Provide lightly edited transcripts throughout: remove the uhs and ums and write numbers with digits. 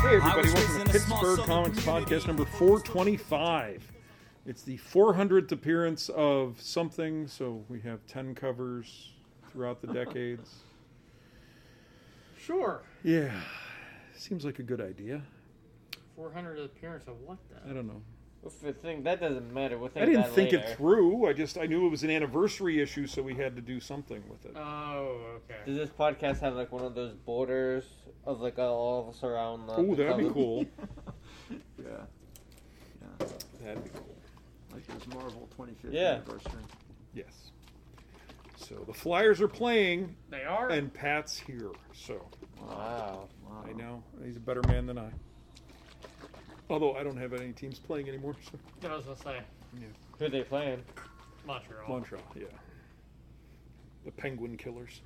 Hey everybody, welcome to Pittsburgh Comics Podcast number 425. It's the 400th appearance of something, so we have 10 covers throughout the decades. Sure. Yeah, seems like a good idea. 400 appearance of what then? I don't know. That doesn't matter. We'll think I didn't that think later. it through. I knew it was an anniversary issue, so we had to do something with it. Oh, okay. Does this podcast have like one of those borders of like all of us around the Oh, that'd be cover? cool. Yeah. That'd be cool. Like his Marvel 25th Yeah. anniversary. Yes. So the Flyers are playing, They are? and Pat's here. So Wow. I know he's a better man than I. Although I don't have any teams playing anymore. So. I was going to say, Yeah. Who are they playing? Montreal. Montreal, yeah. The Penguin Killers.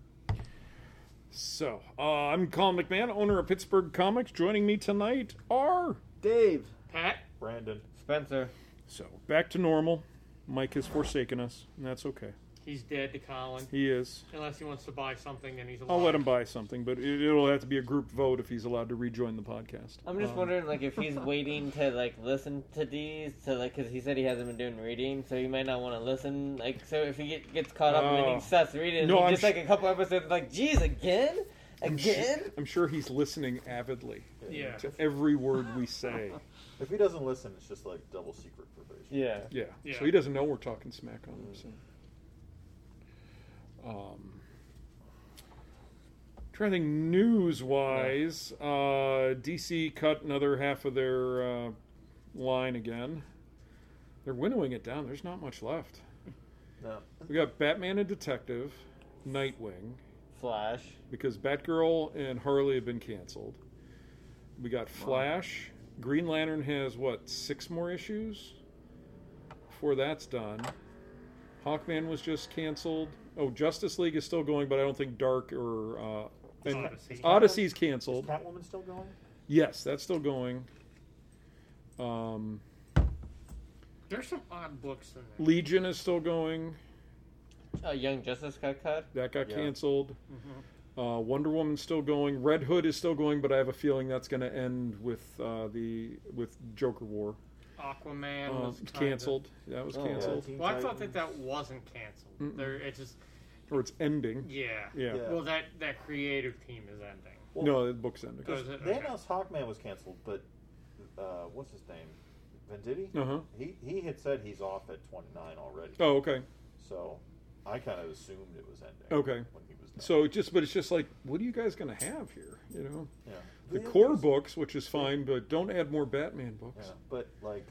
So, I'm Colin McMahon, owner of Pittsburgh Comics. Joining me tonight are... Dave. Pat? Brandon. Spencer. So, back to normal. Mike has forsaken us, and that's okay. He's dead to Colin. He is. Unless he wants to buy something and he's alive. I'll let him buy something, but it'll have to be a group vote if he's allowed to rejoin the podcast. I'm just wondering, like, if he's waiting to like listen to these, to like, because he said he hasn't been doing reading, so he might not want to listen. Like, so if he gets caught up and then he starts reading, No, he I'm just like a couple episodes, like, geez, again. I'm sure he's listening avidly Yeah. to every word we say. If he doesn't listen, it's just like double secret probation. Yeah. Yeah. Yeah. So he doesn't know we're talking smack on him. So. Trying to think news-wise, DC cut another half of their line again. They're winnowing it down. There's not much left. No. We got Batman and Detective, Nightwing, Flash. because Batgirl and Harley have been canceled. We got Flash. Green Lantern has, 6 more issues? Before that's done. Hawkman was just canceled. Oh, Justice League is still going, but I don't think Dark or... and Odyssey. Odyssey's Is canceled. Catwoman still going? Yes, that's still going. There's some odd books in there. Legion is still going. Young Justice got cut. That got Yeah. canceled. Mm-hmm. Wonder Woman's still going. Red Hood is still going, but I have a feeling that's going to end with Joker War. Aquaman was kinda- Canceled. That was Oh, canceled. Teen Well, I thought Titans. that wasn't canceled. Mm-mm. It just, Or it's ending. yeah. Yeah. Yeah. Well, that creative team is ending. Well, No, the book's ending. Oh, is it? They Okay. announced Hawkman was canceled, but what's his name? Venditti? Uh-huh. He had said he's off at 29 already. Oh, okay. So I kind of assumed it was ending. Okay. When he was done. So it's just like, what are you guys going to have here? You know, yeah. the Yeah, core there's- books, which is fine, but don't add more Batman books. Yeah, but like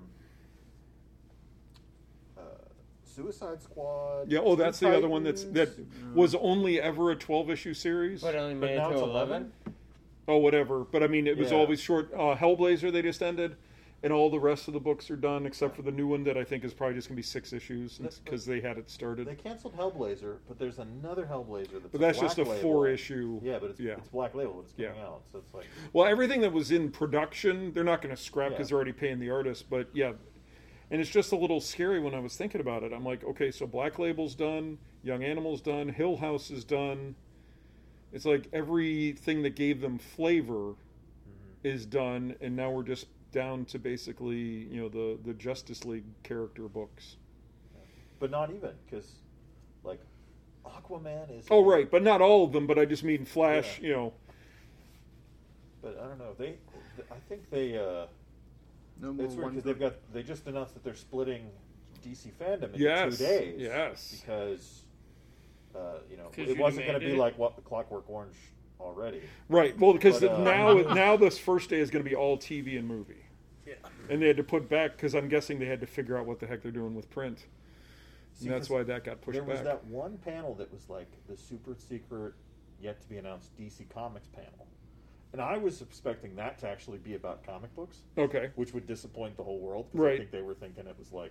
Suicide Squad. Yeah. Oh, Teen that's the other one that Titans. was only ever a 12-issue series. But only But made now it to it's 11. Oh, whatever. But I mean, it was Yeah. always short. Hellblazer they just ended, and all the rest of the books are done except for the new one that I think is probably just gonna be 6 issues because they had it started. They canceled Hellblazer, but there's another Hellblazer that's But that's a just a Black Label. 4-issue. Yeah, but it's yeah. it's Black Label, but it's coming Yeah. out, so it's like Well, everything that was in production, they're not going to scrap because Yeah. they're already paying the artist. But yeah, and it's just a little scary when I was thinking about it. I'm like, okay, so Black Label's done, Young Animal's done, Hill House is done. It's like everything that gave them flavor is done, and now we're just down to basically, the Justice League character books. but not even because like Aquaman is. Oh, right, but not all of them. But I just mean Flash. Yeah. But I don't know. I think they. No more It's weird one because they just announced that they're splitting DC fandom into Yes, 2 days. yes. Because, 'Cause it you wasn't going to demanded be it? like what the Clockwork Orange already. Right. Well, because But, now this first day is going to be all TV and movie. Yeah. And they had to put back because I'm guessing they had to figure out what the heck they're doing with print, See, and that's 'cause why that got pushed There was back. that one panel that was like the super secret, yet to be announced DC Comics panel. And I was expecting that to actually be about comic books, Okay. which would disappoint the whole world. 'Cause Right. I think they were thinking it was like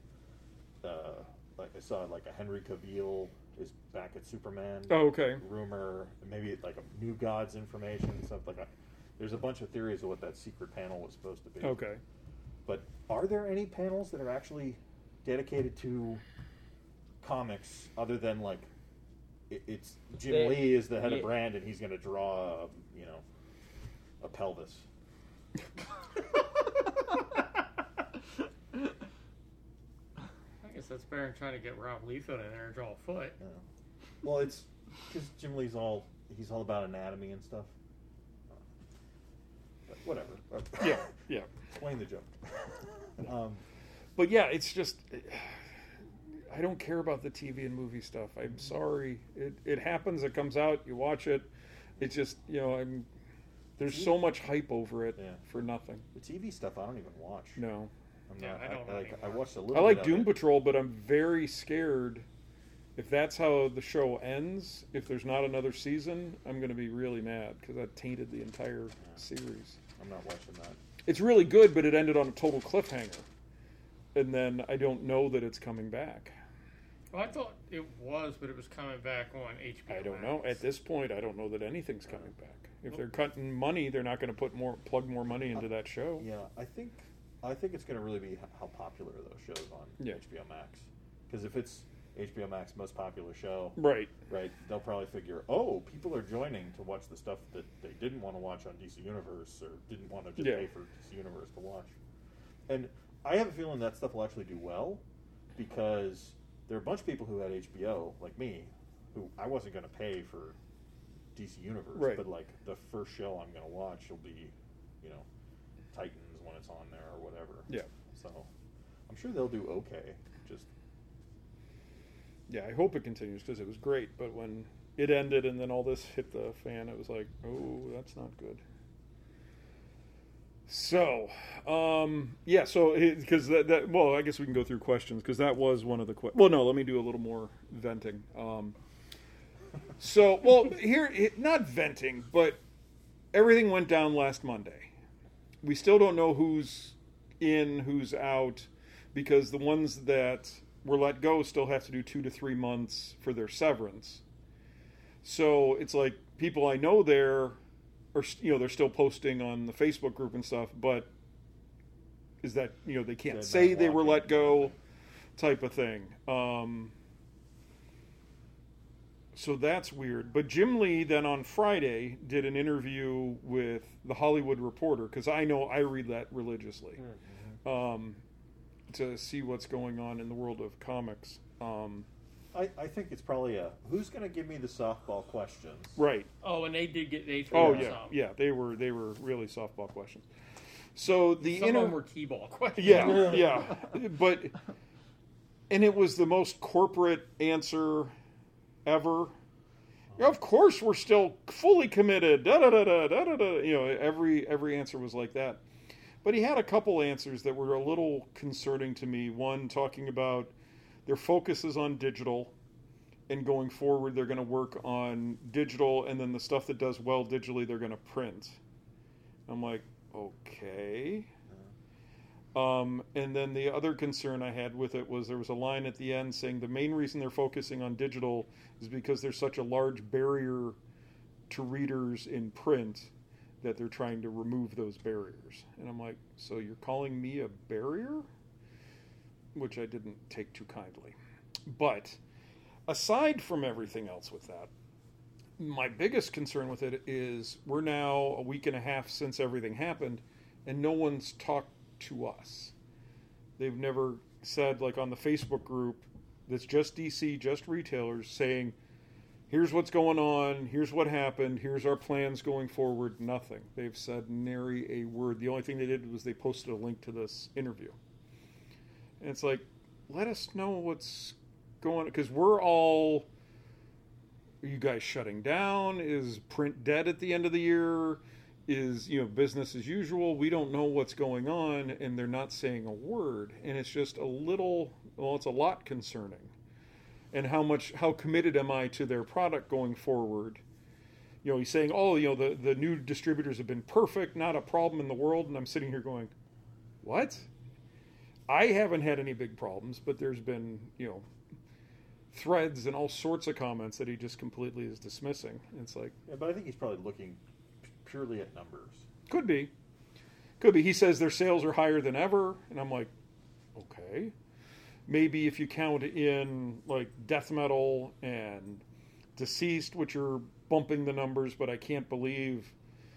I saw like a Henry Cavill is back at Superman. Oh, okay. Rumor, maybe like a New Gods information, stuff like that. There's a bunch of theories of what that secret panel was supposed to be. Okay. But are there any panels that are actually dedicated to comics other than like it's Jim Lee is the head of brand and he's going to draw, a pelvis. I guess that's better than trying to get Rob Liefeld in there and draw a foot. Yeah. Well, it's because Jim Lee's he's all about anatomy and stuff. But whatever. Yeah, yeah. Explain the joke. But yeah, it's just I don't care about the TV and movie stuff. I'm sorry. It happens. It comes out. You watch it. It's just there's so much hype over it for nothing. The TV stuff I don't even watch. No. I'm Yeah, not, I don't I anymore. watched a little. I like bit of Doom it. Patrol, but I'm very scared. If that's how the show ends, if there's not another season, I'm going to be really mad because that tainted the entire series. I'm not watching that. It's really good, but it ended on a total cliffhanger. And then I don't know that it's coming back. Well, I thought it was, but it was coming back on HBO. I don't know. Max. At this point, I don't know that anything's coming back. If they're cutting money, they're not going to plug more money into that show. Yeah, I think it's going to really be how popular those shows on HBO Max. Because if it's HBO Max most popular show, Right. they'll probably figure, oh, people are joining to watch the stuff that they didn't want to watch on DC Universe or didn't want to just pay for DC Universe to watch. And I have a feeling that stuff will actually do well because there are a bunch of people who had HBO, like me, who I wasn't going to pay for DC Universe, Right. but like the first show I'm going to watch will be, Titans when it's on there or whatever. Yeah. So I'm sure they'll do okay. Just Yeah, I hope it continues because it was great. But when it ended and then all this hit the fan, it was like, oh, that's not good. So, because that well, I guess we can go through questions because that was one of the questions. Well, no, let me do a little more venting. Here, not venting, but everything went down last Monday. We still don't know who's in, who's out, because the ones that were let go still have to do 2 to 3 months for their severance. So it's like people I know there are, they're still posting on the Facebook group and stuff, but is that, they can't They're say not they were walking. let go type of thing. So that's weird. But Jim Lee then on Friday did an interview with the Hollywood Reporter, because I know I read that religiously, to see what's going on in the world of comics. I think it's probably who's going to give me the softball questions? Right. Oh, and they threw Oh us yeah, some. yeah. They were really softball questions. So the Some of them were T-ball questions. yeah, and it was the most corporate answer ever. Of course, we're still fully committed. Da da da da da da da. Every answer was like that. But he had a couple answers that were a little concerning to me. One talking about their focus is on digital, and going forward they're going to work on digital, and then the stuff that does well digitally they're going to print. I'm like, okay. And then the other concern I had with it was there was a line at the end saying the main reason they're focusing on digital is because there's such a large barrier to readers in print that they're trying to remove those barriers. And I'm like, so you're calling me a barrier? Which I didn't take too kindly. But aside from everything else with that, my biggest concern with it is we're now a week and a half since everything happened, and no one's talked to us. They've never said, like on the Facebook group that's just DC, just retailers, saying, here's what's going on, here's what happened, here's our plans going forward. Nothing. They've said nary a word. The only thing they did was they posted a link to this interview. And it's like, let us know what's going on, because we're all, are you guys shutting down? Is print dead at the end of the year? Is, business as usual? We don't know what's going on, and they're not saying a word. And it's just it's a lot concerning. And how committed am I to their product going forward? He's saying, the new distributors have been perfect, not a problem in the world. And I'm sitting here going, what? I haven't had any big problems, but there's been, threads and all sorts of comments that he just completely is dismissing. It's like, Yeah, but I think he's probably looking purely at numbers. could be. He says their sales are higher than ever, and I'm like, okay. Maybe if you count in like death metal and deceased, which are bumping the numbers, but I can't believe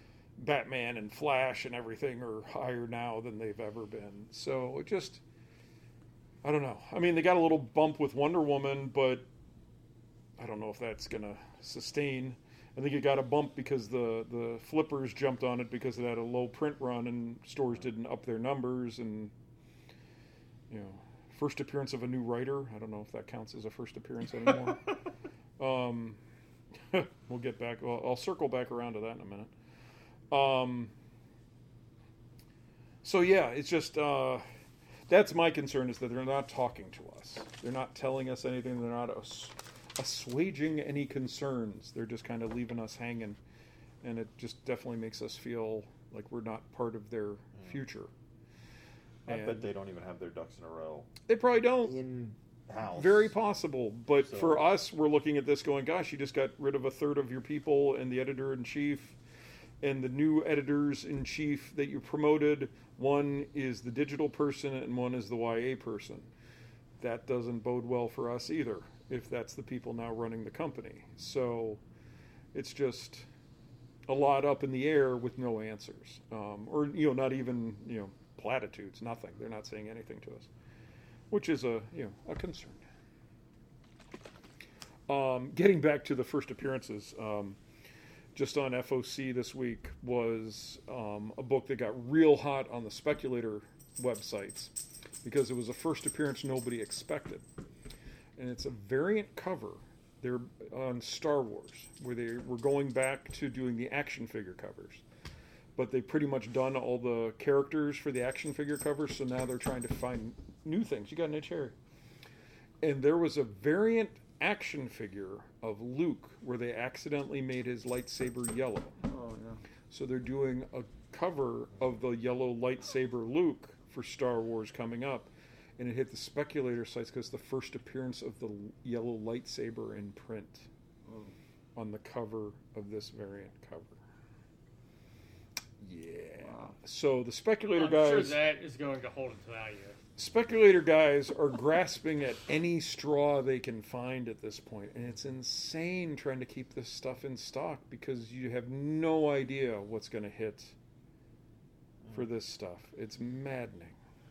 Batman and Flash and everything are higher now than they've ever been. So it just, I don't know. I mean, they got a little bump with Wonder Woman, but I don't know if that's going to sustain. I think it got a bump because the flippers jumped on it because it had a low print run and stores didn't up their numbers. And, you know, first appearance of a new writer. I don't know if that counts as a first appearance anymore. We'll get back. Well, I'll circle back around to that in a minute. So yeah, it's just that's my concern, is that they're not talking to us. They're not telling us anything. They're not assuaging any concerns. They're just kind of leaving us hanging, and it just definitely makes us feel like we're not part of their future. I bet they don't even have their ducks in a row. They probably don't. In-house. Very possible. But So- for us, we're looking at this going, gosh, you just got rid of a third of your people and the editor-in-chief and the new editors-in-chief that you promoted. One is the digital person and one is the YA person. That doesn't bode well for us either, if that's the people now running the company. So it's just a lot up in the air with no answers. Or, not even, platitudes, nothing. They're not saying anything to us, which is a concern. Getting back to the first appearances, just on FOC this week was a book that got real hot on the speculator websites because it was a first appearance nobody expected. And it's a variant cover. They're on Star Wars, where they were going back to doing the action figure covers. But they've pretty much done all the characters for the action figure covers, so now they're trying to find new things. You got an itch, Harry. And there was a variant action figure of Luke where they accidentally made his lightsaber yellow. Oh, yeah. So they're doing a cover of the yellow lightsaber Luke for Star Wars coming up. And it hit the speculator sites because the first appearance of the yellow lightsaber in print on the cover of this variant cover. Yeah. Wow. So the speculator I'm guys... sure that is going to hold its value. Speculator guys are grasping at any straw they can find at this point, and it's insane trying to keep this stuff in stock because you have no idea what's going to hit for this stuff. It's maddening.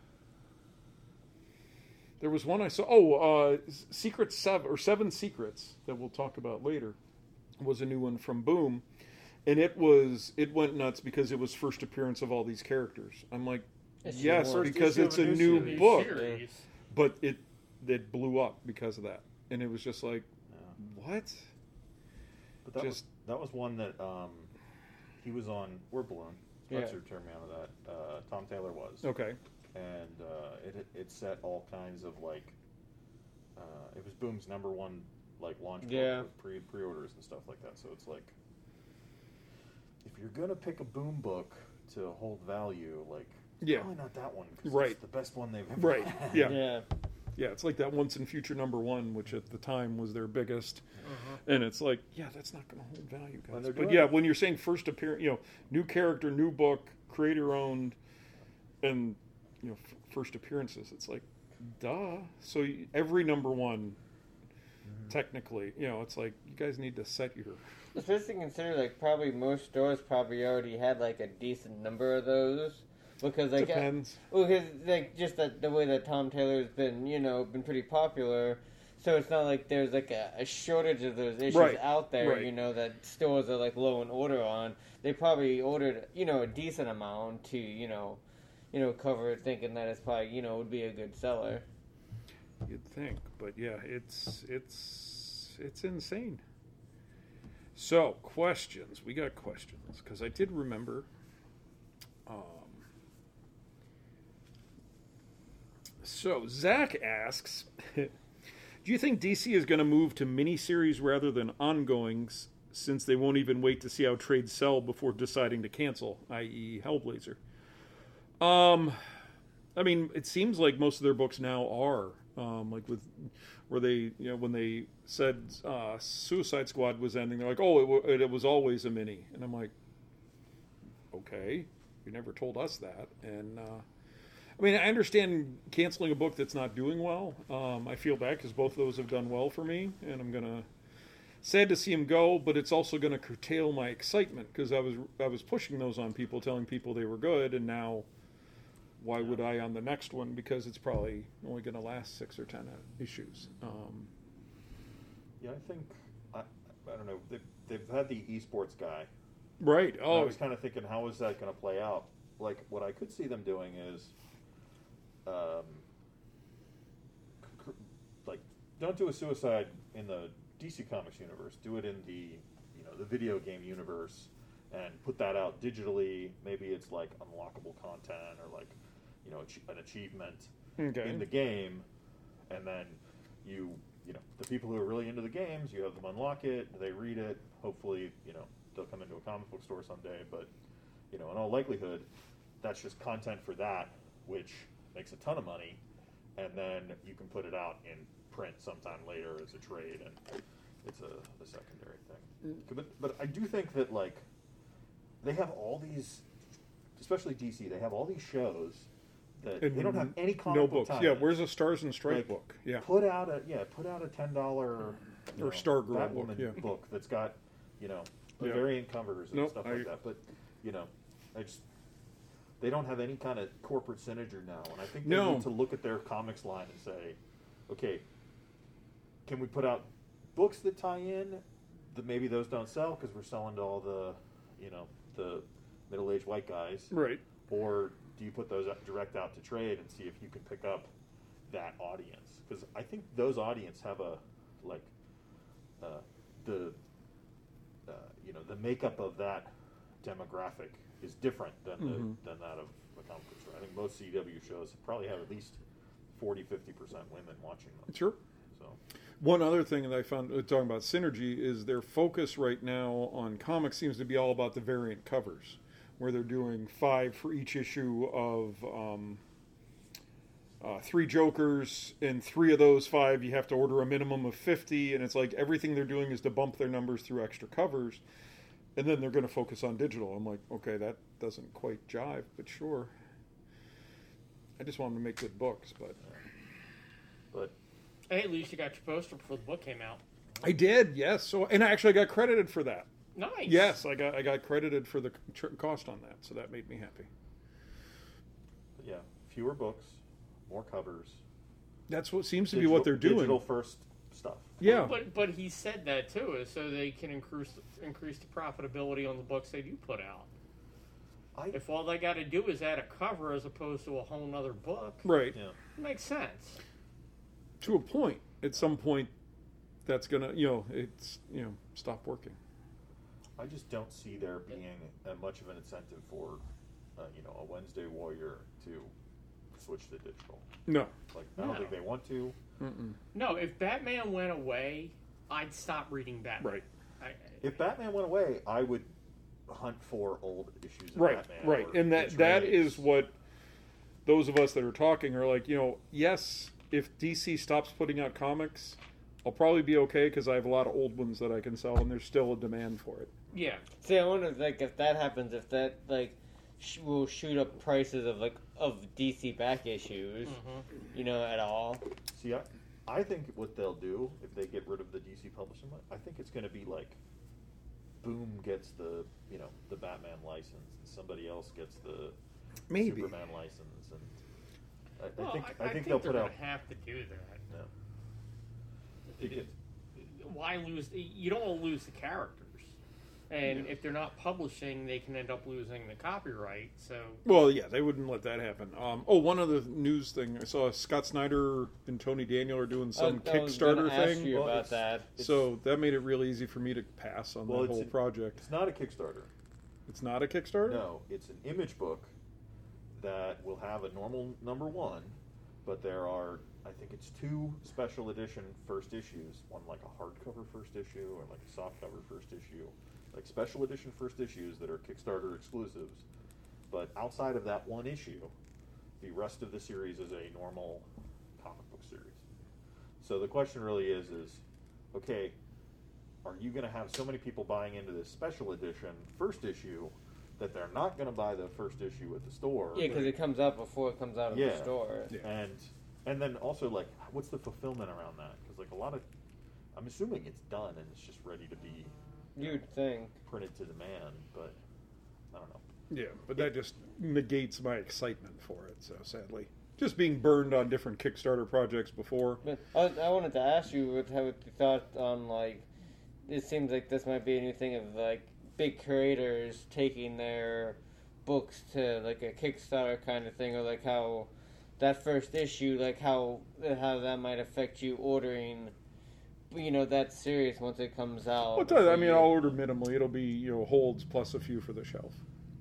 There was one I saw. Secret 7 or 7 Secrets that we'll talk about later was a new one from Boom, and it went nuts because it was first appearance of all these characters. I'm like, yes, First because issue it's of a new new book, series. but it blew up because of that, and it was just like, what? But that Just- was one that he was on Word Balloon. Spencer turned me on to that. Tom Taylor was. Okay. And it set all kinds of it was Boom's #1 launch book with pre-orders and stuff like that. So it's like, if you're gonna pick a Boom book to hold value, probably not that one, because Right. it's the best one they've ever Right. had. Yeah. Yeah, it's like that Once and Future #1, which at the time was their biggest. And it's like, that's not going to hold value, When guys. they're But doing it. when you're saying first appearance, new character, new book, creator owned, and first appearances, it's like, duh. So every #1, technically, it's like, you guys need to set your. Especially consider probably most stores probably already had a decent number of those. Because Depends. because just the way that Tom Taylor's been been pretty popular, so it's not like there's a shortage of those issues Right. out there. Right. That stores are low in order on. They probably ordered a decent amount to cover it, thinking that it's probably would be a good seller. You'd think, but yeah, it's insane. So questions, we got questions because I did remember. So Zach asks, do you think DC is going to move to miniseries rather than ongoings, since they won't even wait to see how trades sell before deciding to cancel, i.e. Hellblazer? I mean, it seems like most of their books now are where they, when they said Suicide Squad was ending, they're like, oh, it was always a mini, and I'm like, okay, you never told us that. And I mean, I understand canceling a book that's not doing well. I feel bad because both of those have done well for me, and I'm gonna sad to see him go, but it's also going to curtail my excitement because I was pushing those on people, telling people they were good, and now why would I on the next one? Because it's probably only going to last 6 or 10 issues. Yeah, I think I don't know. They've had the esports guy. Right. And I was kind of thinking, how is that going to play out? Like, what I could see them doing is, like, don't do a suicide in the DC Comics universe. Do it in the video game universe, and put that out digitally. Maybe it's like unlockable content or like, an achievement in the game, and then the people who are really into the games, you have them unlock it, they read it. Hopefully, they'll come into a comic book store someday. But in all likelihood, that's just content for that, which makes a ton of money, and then you can put it out in print sometime later as a trade, and it's a secondary thing. But I do think that, like, they have all these, especially DC, they have all these shows that they don't have any comic book books. tie-ins. Yeah, where's a Stars and Stripes book? Yeah, put out a $10 or Stargirl Batwoman book that's got variant covers and stuff like that. But they don't have any kind of corporate synergy now, and I think they need to look at their comics line and say, okay, can we put out books that tie in? That maybe those don't sell because we're selling to all the the middle-aged white guys, right? Or do you put those direct out to trade and see if you can pick up that audience? Because I think those audience have the makeup of that demographic is different than that of a comic book store. I think most CW shows probably have at least 40-50% women watching them. Sure. So one other thing that I found talking about synergy is their focus right now on comics seems to be all about the variant covers, where they're doing 5 for each issue of 3 Jokers, and 3 of those 5 you have to order a minimum of 50, and it's like everything they're doing is to bump their numbers through extra covers, and then they're going to focus on digital. I'm like, okay, that doesn't quite jive, but sure. I just want them to make good books, but hey, at least you got your poster before the book came out. I did, yes. So, and actually, I got credited for that. Nice. Yes, I got credited for the cost on that, so that made me happy. but yeah, fewer books, more covers. That's what seems to be what they're doing. Digital first stuff. Yeah, But he said that too, is so they can increase the profitability on the books they do put out. If all they got to do is add a cover as opposed to a whole nother book, right. Yeah. it makes sense. To a point. At some point, that's gonna, stop working. I just don't see there being much of an incentive for, a Wednesday Warrior to switch to digital. No. Like, I don't think they want to. Mm-mm. No, if Batman went away, I'd stop reading Batman. Right. If Batman went away, I would hunt for old issues of Right, Batman. right. or And that trades. is what those of us that are talking are like, yes, if DC stops putting out comics, I'll probably be okay because I have a lot of old ones that I can sell, and there's still a demand for it. Yeah. See, I wonder, if that happens, if that, will shoot up prices of DC back issues, at all. See, I think what they'll do if they get rid of the DC publishing, I think it's going to be like, Boom gets the the Batman license, and somebody else gets the Superman license, and I think they'll put they're out. Gonna have to do that. No. Why lose? You don't want to lose the characters, and if they're not publishing, they can end up losing the copyright. So, Well, yeah, they wouldn't let that happen. One other news thing I saw: Scott Snyder and Tony Daniel are doing some Kickstarter Ask thing. you Well, about that. So that made it really easy for me to pass on the whole project. It's not a Kickstarter. It's not a Kickstarter? No, it's an image book that will have a normal number 1, but there are, I think it's 2 special edition first issues, one like a hardcover first issue or like a softcover first issue, like special edition first issues that are Kickstarter exclusives. But outside of that one issue, the rest of the series is a normal comic book series. So the question really is okay, are you going to have so many people buying into this special edition first issue that they're not going to buy the first issue at the store? Yeah, because it comes out before it comes out of the store. Yeah. And then also, like, what's the fulfillment around that? Because, like, a lot of I'm assuming it's done and it's just ready to be You'd think. printed to demand, but I don't know. Yeah, but that just negates my excitement for it. So sadly, just being burned on different Kickstarter projects before. But I wanted to ask you what you thought on, like, it seems like this might be a new thing of, like, big creators taking their books to, like, a Kickstarter kind of thing, or, like, how that first issue, like, how that might affect you ordering, that series once it comes out. Well, I mean, I'll order minimally. It'll be, holds plus a few for the shelf.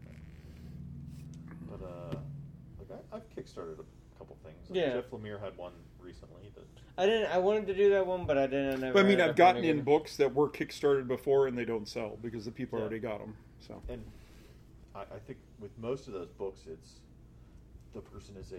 But, I've Kickstarted a couple things. Yeah. Jeff Lemire had one recently that... I wanted to do that one, but I didn't. But I mean, I've gotten in books that were Kickstarted before and they don't sell because the people Yeah. already got them. So. And I think with most of those books, it's the person is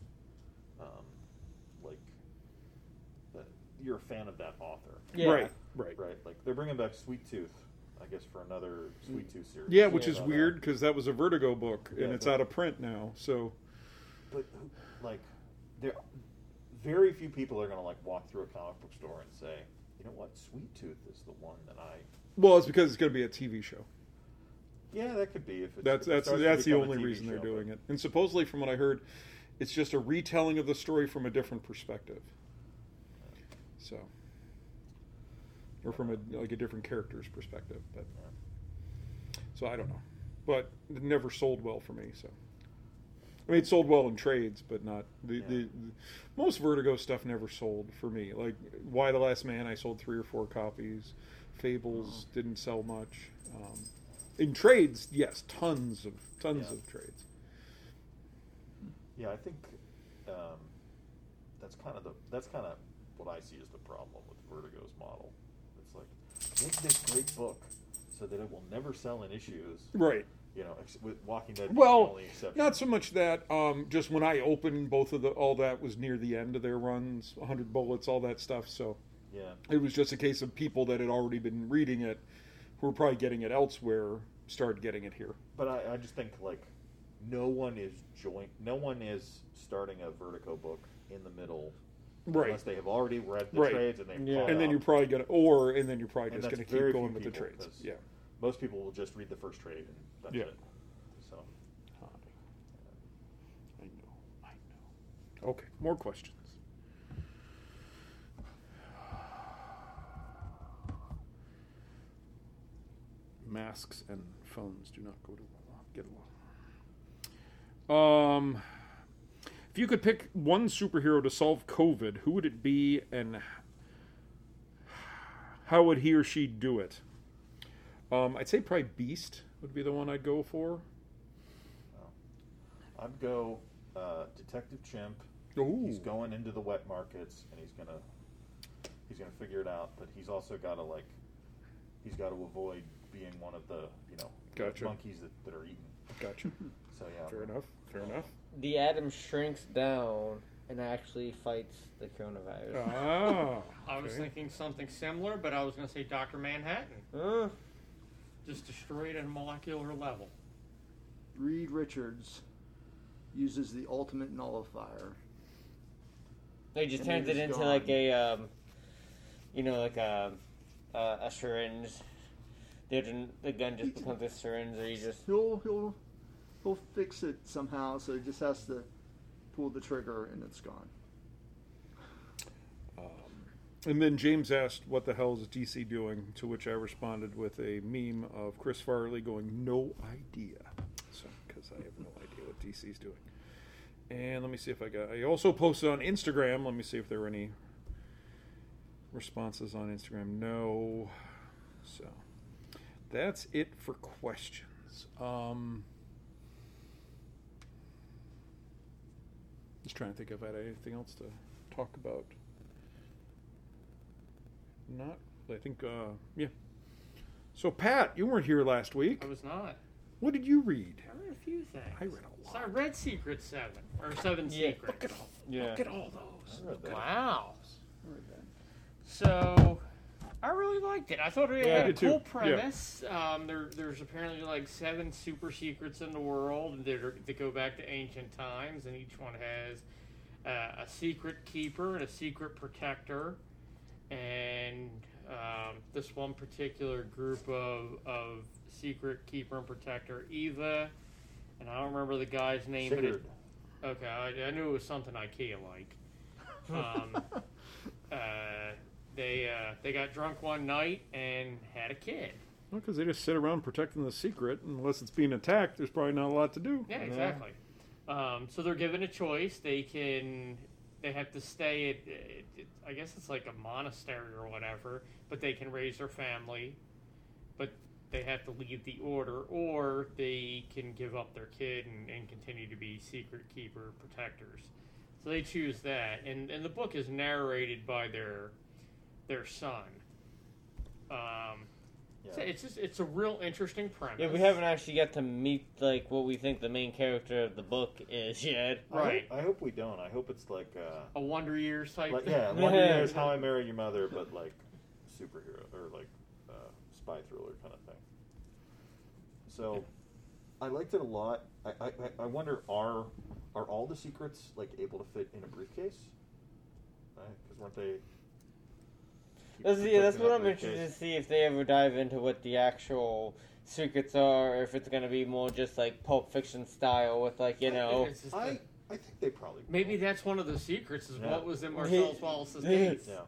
you're a fan of that author. Yeah. Right. Right. Like, they're bringing back Sweet Tooth, I guess, for another Sweet Tooth series. Yeah, which Yeah, is weird because that was a Vertigo book and Yeah, it's but- out of print now. So. But, there, very few people are going to, walk through a comic book store and say, you know what, Sweet Tooth is the one that I... Well, it's because it's going to be a TV show. Yeah, that could be. If That's starts to the become a only TV reason they're show, doing but- it. And supposedly, from what I heard, it's just a retelling of the story from a different perspective. So, or from a different character's perspective. But so I don't know, but it never sold well for me. So I mean, it sold well in trades, but not the most Vertigo stuff never sold for me. Like Why the Last Man, I sold 3 or 4 copies. Fables didn't sell much. In trades, yes, tons of trades. Yeah, I think that's kind of what I see as the problem with Vertigo's model. It's like, make this great book so that it will never sell in issues. Right. With Walking Dead being Well, the only exception. not so much that. Just when I opened all that was near the end of their runs, 100 Bullets, all that stuff. So Yeah. it was just a case of people that had already been reading it, who were probably getting it elsewhere, started getting it here. But I just think no one is starting a Vertigo book in the middle, Right. unless they have already read the Right. trades and they've Yeah. caught And then up. you're probably just And going to that's keep very going few with the people, trades. 'cause Yeah. Most people will just read the first trade and that's Yeah. it. So I know. Okay, more questions. Masks and phones do not get along. If you could pick one superhero to solve COVID, who would it be, and how would he or she do it? I'd say probably Beast would be the one I'd go for. I'd go Detective Chimp. Ooh. He's going into the wet markets and he's gonna figure it out, but he's also got to he's got to avoid being one of the Gotcha. monkeys that are eaten. Gotcha. So yeah, Fair enough. The atom shrinks down and actually fights the coronavirus. Ah. I was okay. thinking something similar, but I was going to say Dr. Manhattan. Huh? Just destroy it at a molecular level. Reed Richards uses the ultimate nullifier. They just And turns they're it just into gone. like a syringe. The gun just becomes a syringe, or you just He'll fix it somehow, so he just has to pull the trigger and it's gone. And then James asked, "What the hell is DC doing?" To which I responded with a meme of Chris Farley going, "No idea," so because I have no idea what DC's doing. And let me see if I also posted on Instagram. Let me see if there were any responses on Instagram. No. So that's it for questions. Just trying to think if I had anything else to talk about. Not, I think, yeah. So, Pat, you weren't here last week. I was not. What did you read? I read a few things. I read a lot. So I read Secret 7, or 7 Yeah. Secrets. Look at all those. I read that. Wow. So, I really liked it. I thought it Yeah, I had a did too. cool premise. There's apparently like 7 super secrets in the world that go back to ancient times, and each one has a secret keeper and a secret protector. and this one particular group of secret keeper and protector, Eva, and I don't remember the guy's name. Sigurd. But okay, I knew it was something IKEA-like. They got drunk one night and had a kid. Well, because they just sit around protecting the secret. Unless it's being attacked, there's probably not a lot to do. Yeah, exactly. So they're given a choice. They have to stay at I guess it's like a monastery or whatever, but they can raise their family, but they have to leave the order, or they can give up their kid and continue to be secret keeper protectors. So they choose that, and the book is narrated by their son. So it's a real interesting premise. Yeah, we haven't actually got to meet like what we think the main character of the book is yet. Right. I hope we don't. I hope it's like a Wonder Years type like, thing. yeah, Wonder Years, How I Married Your Mother, but like superhero or like spy thriller kind of thing. So I liked it a lot. I wonder, are all the secrets like able to fit in a briefcase? Right? Because weren't they? That's what I'm interested to see, if they ever dive into what the actual secrets are, or if it's going to be more just like Pulp Fiction style with like, you know. I think they probably will. Maybe that's one of the secrets is what was in Marcellus Wallace's Yeah. case. Yeah.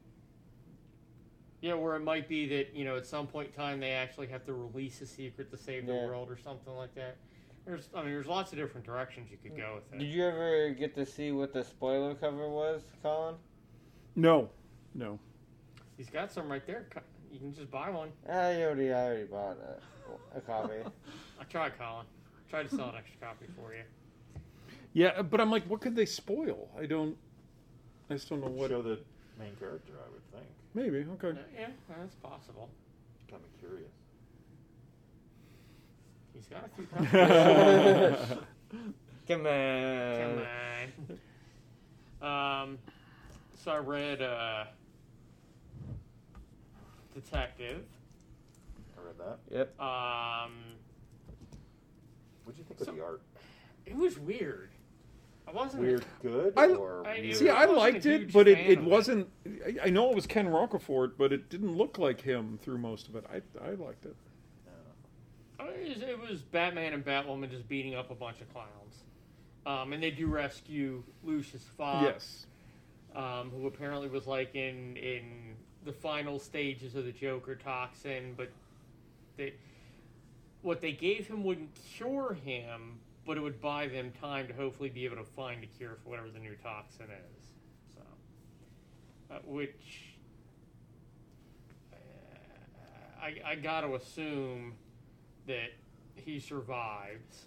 Yeah, where it might be that, you know, at some point in time they actually have to release a secret to save the world or something like that. There's lots of different directions you could go with it. Did you ever get to see what the spoiler cover was, Colin? No. He's got some right there. You can just buy one. I already bought a copy. I tried, Colin. I tried to sell an extra copy for you. Yeah, but I'm like, what could they spoil? I just don't know what. Show the main character, I would think. Maybe, okay. Yeah, that's possible. Got me curious. He's got a few copies. Come on. Come on. So I read Detective. I read that. Yep. What'd you think of the art? It was weird. I wasn't Weird good? I wasn't liked a it, huge but fan it of wasn't. I know it was Ken Rocafort, but it didn't look like him through most of it. I liked it. It was Batman and Batwoman just beating up a bunch of clowns. And they do rescue Lucius Fox. Yes. Who apparently was like in the final stages of the Joker toxin, but what they gave him wouldn't cure him, but it would buy them time to hopefully be able to find a cure for whatever the new toxin is. So, which I got to assume that he survives.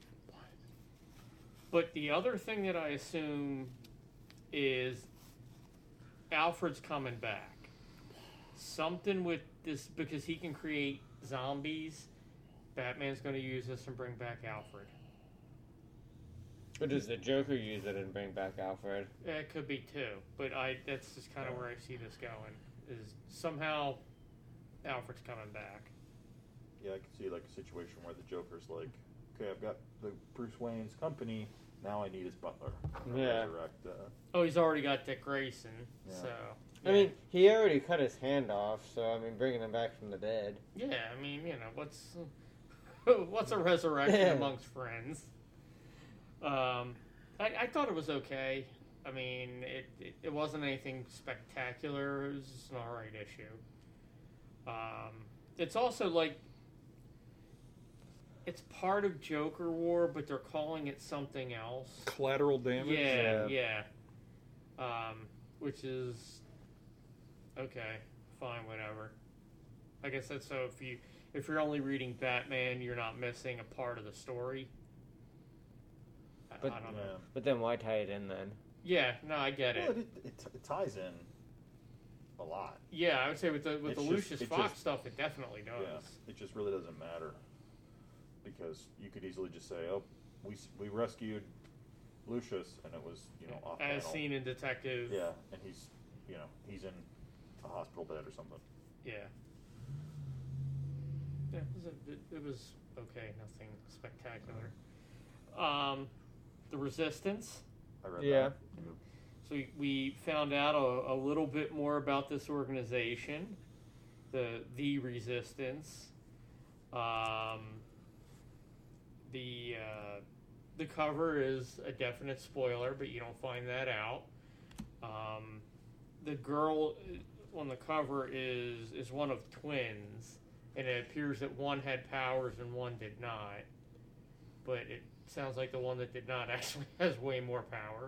But the other thing that I assume is Alfred's coming back. Something with this, because he can create zombies. Batman's going to use this and bring back Alfred. Or does the Joker use it and bring back Alfred? It could be too, but that's just kind of where I see this going. Is somehow Alfred's coming back. Yeah, I could see like a situation where the Joker's like, okay, I've got the Bruce Wayne's company, now I need his butler. Yeah. Resurrect, Oh, he's already got Dick Grayson, Yeah. so... I mean, he already cut his hand off, so I mean, bringing him back from the dead. Yeah, I mean, you know, what's a resurrection amongst friends? I thought it was okay. I mean, it wasn't anything spectacular. It was just an alright issue. It's also like, it's part of Joker War, but they're calling it something else. Collateral damage? Yeah. Which is okay, fine, whatever. I guess that's so if you're only reading Batman, you're not missing a part of the story. I don't know. But then why tie it in then? Yeah, no, I get it. Well, it ties in a lot. Yeah, I would say with the It's Lucius just- Fox stuff, it definitely does. Yeah, it just really doesn't matter because you could easily just say, "Oh, we rescued Lucius," and it was off As panel. seen in Detective. Yeah, and he's in a hospital bed or something. Yeah. Yeah, it was okay. Nothing spectacular. The Resistance. I read Yeah. that. So we found out a little bit more about this organization, the Resistance. The cover is a definite spoiler, but you don't find that out. The girl on the cover is one of twins, and it appears that one had powers and one did not. But it sounds like the one that did not actually has way more power.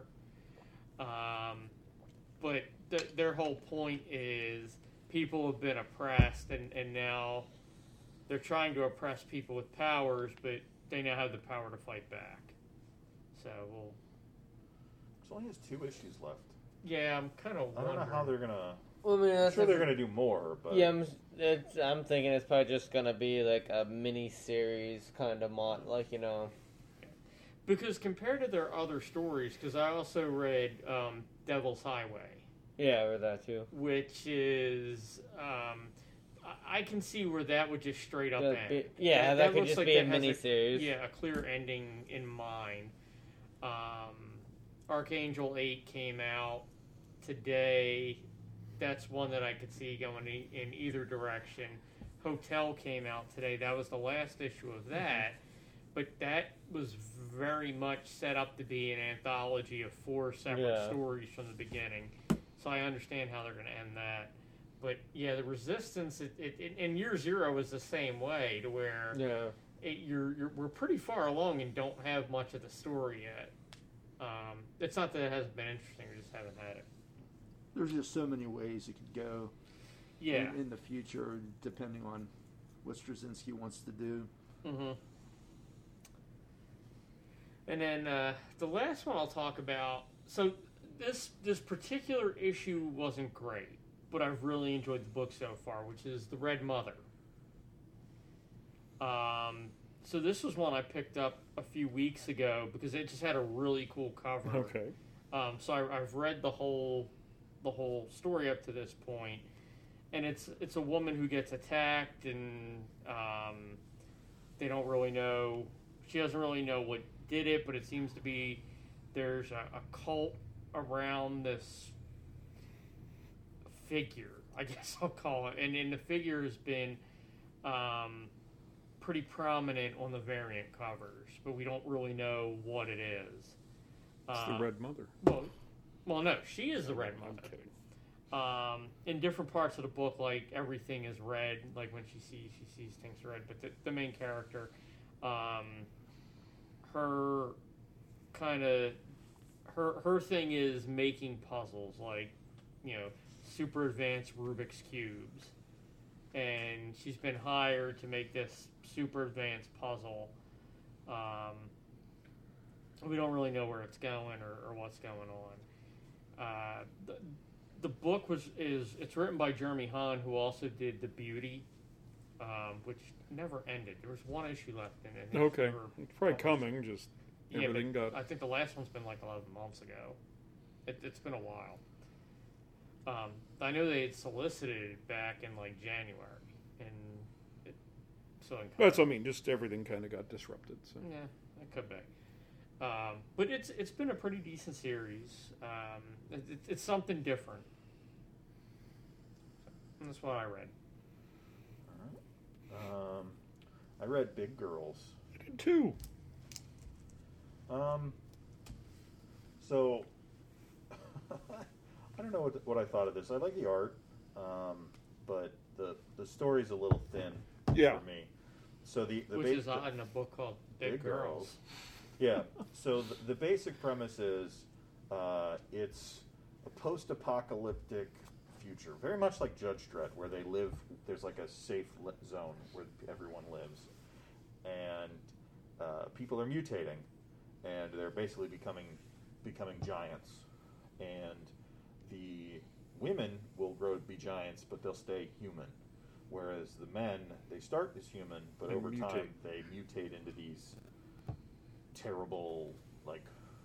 But their whole point is people have been oppressed, and now they're trying to oppress people with powers, but they now have the power to fight back. So we'll. It only has 2 issues left. Yeah, I'm kind of. I don't know how they're gonna. Well, I mean, I'm sure they're gonna do more, but yeah, I'm thinking it's probably just gonna be like a mini series kind of like, you know. Because compared to their other stories, because I also read Devil's Highway. Yeah, I read that too. Which is, I can see where that would just straight up end. That could just be a mini-series. Yeah, a clear ending in mind. Archangel 8 came out today. That's one that I could see going in either direction. Hotel came out today. That was the last issue of that. But that was very much set up to be an anthology of 4 separate stories from the beginning. So I understand how they're going to end that. But yeah, the Resistance, in Year Zero was the same way, to where we're pretty far along and don't have much of the story yet. It's not that it hasn't been interesting; we just haven't had it. There's just so many ways it could go. Yeah. In the future, depending on what Straczynski wants to do. Mm-hmm. And then the last one I'll talk about. So this particular issue wasn't great, but I've really enjoyed the book so far, which is The Red Mother. So this was one I picked up a few weeks ago because it just had a really cool cover. Okay. So I've read the whole story up to this point, and it's a woman who gets attacked, and they don't really know. She doesn't really know what did it, but it seems to be there's a cult around this figure, I guess I'll call it, and the figure has been pretty prominent on the variant covers, but we don't really know what it is. It's the Red Mother. Well, no, she is the Red Mother. Okay. In different parts of the book, like everything is red, like when she sees things red. But the main character, her thing is making puzzles, like, you know, super advanced Rubik's cubes, and she's been hired to make this super advanced puzzle. We don't really know where it's going or what's going on. The book it's written by Jeremy Hahn, who also did The Beauty, which never ended. There was one issue left in it. Okay, it's probably coming. Just everything got. I think the last one's been like 11 months ago. It's been a while. I know they had solicited back in like January, and That's what I mean. Just everything kind of got disrupted. So yeah, it could be. But it's been a pretty decent series. It's something different. And that's what I read. All right. I read Big Girls. I did too. So I don't know what I thought of this. I like the art, but the story's a little thin for me. So which is odd in a book called Big Girls. Yeah. So the basic premise is it's a post-apocalyptic future, very much like Judge Dredd, where they live. There's like a safe zone where everyone lives, and people are mutating, and they're basically becoming giants, and the women will grow to be giants, but they'll stay human. Whereas the men, they start as human, but over time they mutate into these terrible, like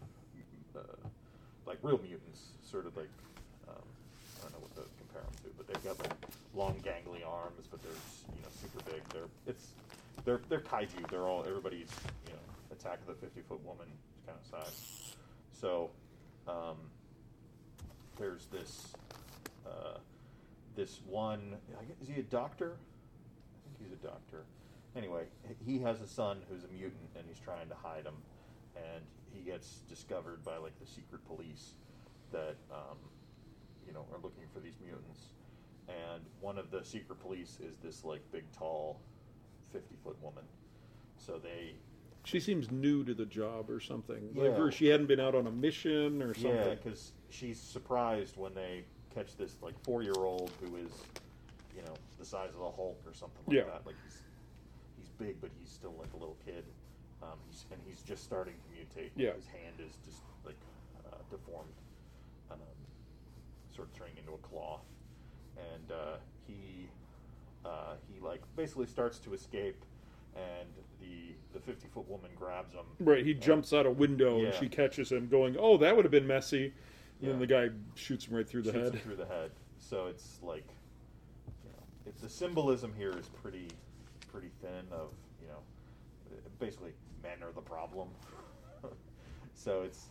real mutants, sort of like, I don't know what to compare them to, but they've got like long gangly arms, but they're, you know, super big. They're kaiju. Everybody's, you know, Attack of the 50-Foot Woman kind of size. So there's this one. Is he a doctor? I think he's a doctor. Anyway, he has a son who's a mutant, and he's trying to hide him. And he gets discovered by like the secret police that are looking for these mutants. And one of the secret police is this like big, tall, 50-foot woman. So She seems new to the job or something. Yeah. Like, or she hadn't been out on a mission or something. Yeah, because she's surprised when they catch this like 4-year-old who is, the size of the Hulk or something like that. Like he's big, but he's still like a little kid. He's just starting to mutate. Yeah. His hand is just like deformed, sort of turning into a claw, and he like basically starts to escape, and the 50-foot woman grabs him. Right, he jumps out a window and she catches him, going, "Oh, that would have been messy." And then the guy shoots him right through the head. Through the head. So it's like, the symbolism here is pretty thin. Of basically men are the problem. So it's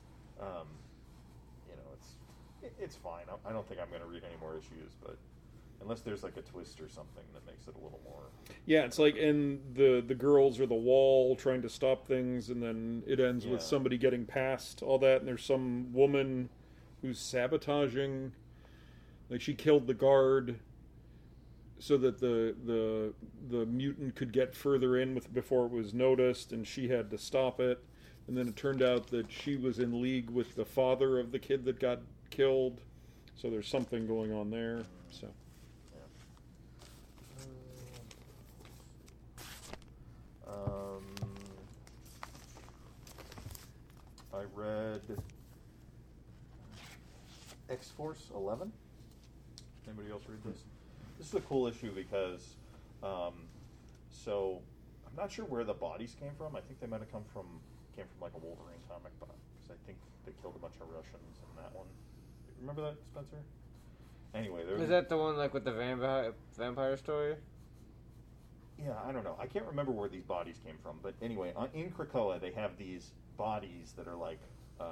it's fine. I don't think I'm going to read any more issues, but unless there's like a twist or something that makes it a little more. Yeah, it's like, and the girls are the wall trying to stop things, and then it ends with somebody getting past all that, and there's some woman who's sabotaging, like she killed the guard so that the mutant could get further in before it was noticed, and she had to stop it. And then it turned out that she was in league with the father of the kid that got killed. So there's something going on there. So I read X-Force 11. Anybody else read this? This is a cool issue because, so I'm not sure where the bodies came from. I think they might have came from like a Wolverine comic, because I think they killed a bunch of Russians in that one. Remember that, Spencer? Anyway, is that the one like with the vampire story? Yeah, I don't know. I can't remember where these bodies came from, but anyway, in Krakoa they have these bodies that are like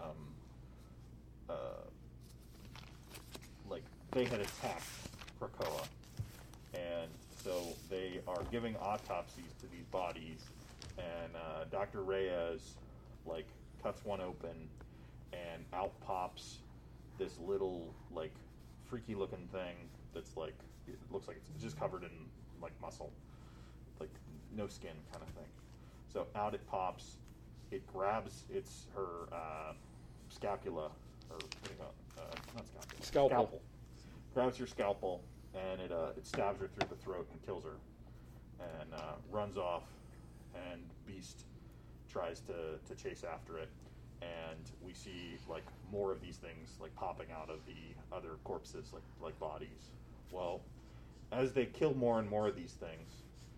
they had attacked Krakoa, and so they are giving autopsies to these bodies, and Dr. Reyes like cuts one open, and out pops this little like freaky looking thing that's like, it looks like it's just covered in like muscle, like no skin kind of thing. So out it pops, it grabs her scapula, or what do you call it? Not scapula. Scalpel. Grabs her scalpel, and it stabs her through the throat and kills her, and runs off, and Beast tries to chase after it, and we see like more of these things like popping out of the other corpses, like bodies. Well, as they kill more and more of these things,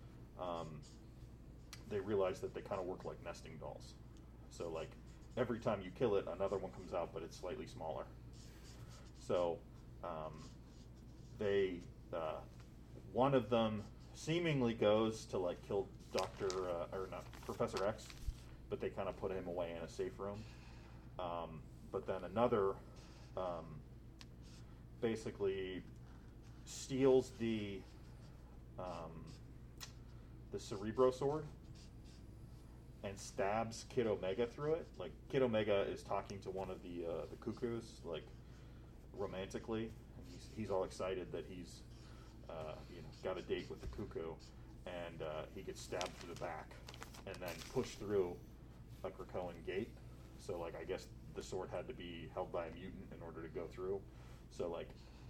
they realize that they kind of work like nesting dolls. So like every time you kill it, another one comes out, but it's slightly smaller. So one of them seemingly goes to like kill Professor X, but they kind of put him away in a safe room. But then another basically steals the Cerebro sword and stabs Kid Omega through it. Like Kid Omega is talking to one of the Cuckoos, like romantically, and he's all excited that he's got a date with the Cuckoo, and he gets stabbed through the back and then pushed through a Krakoan gate. So like I guess the sword had to be held by a mutant in order to go through. So like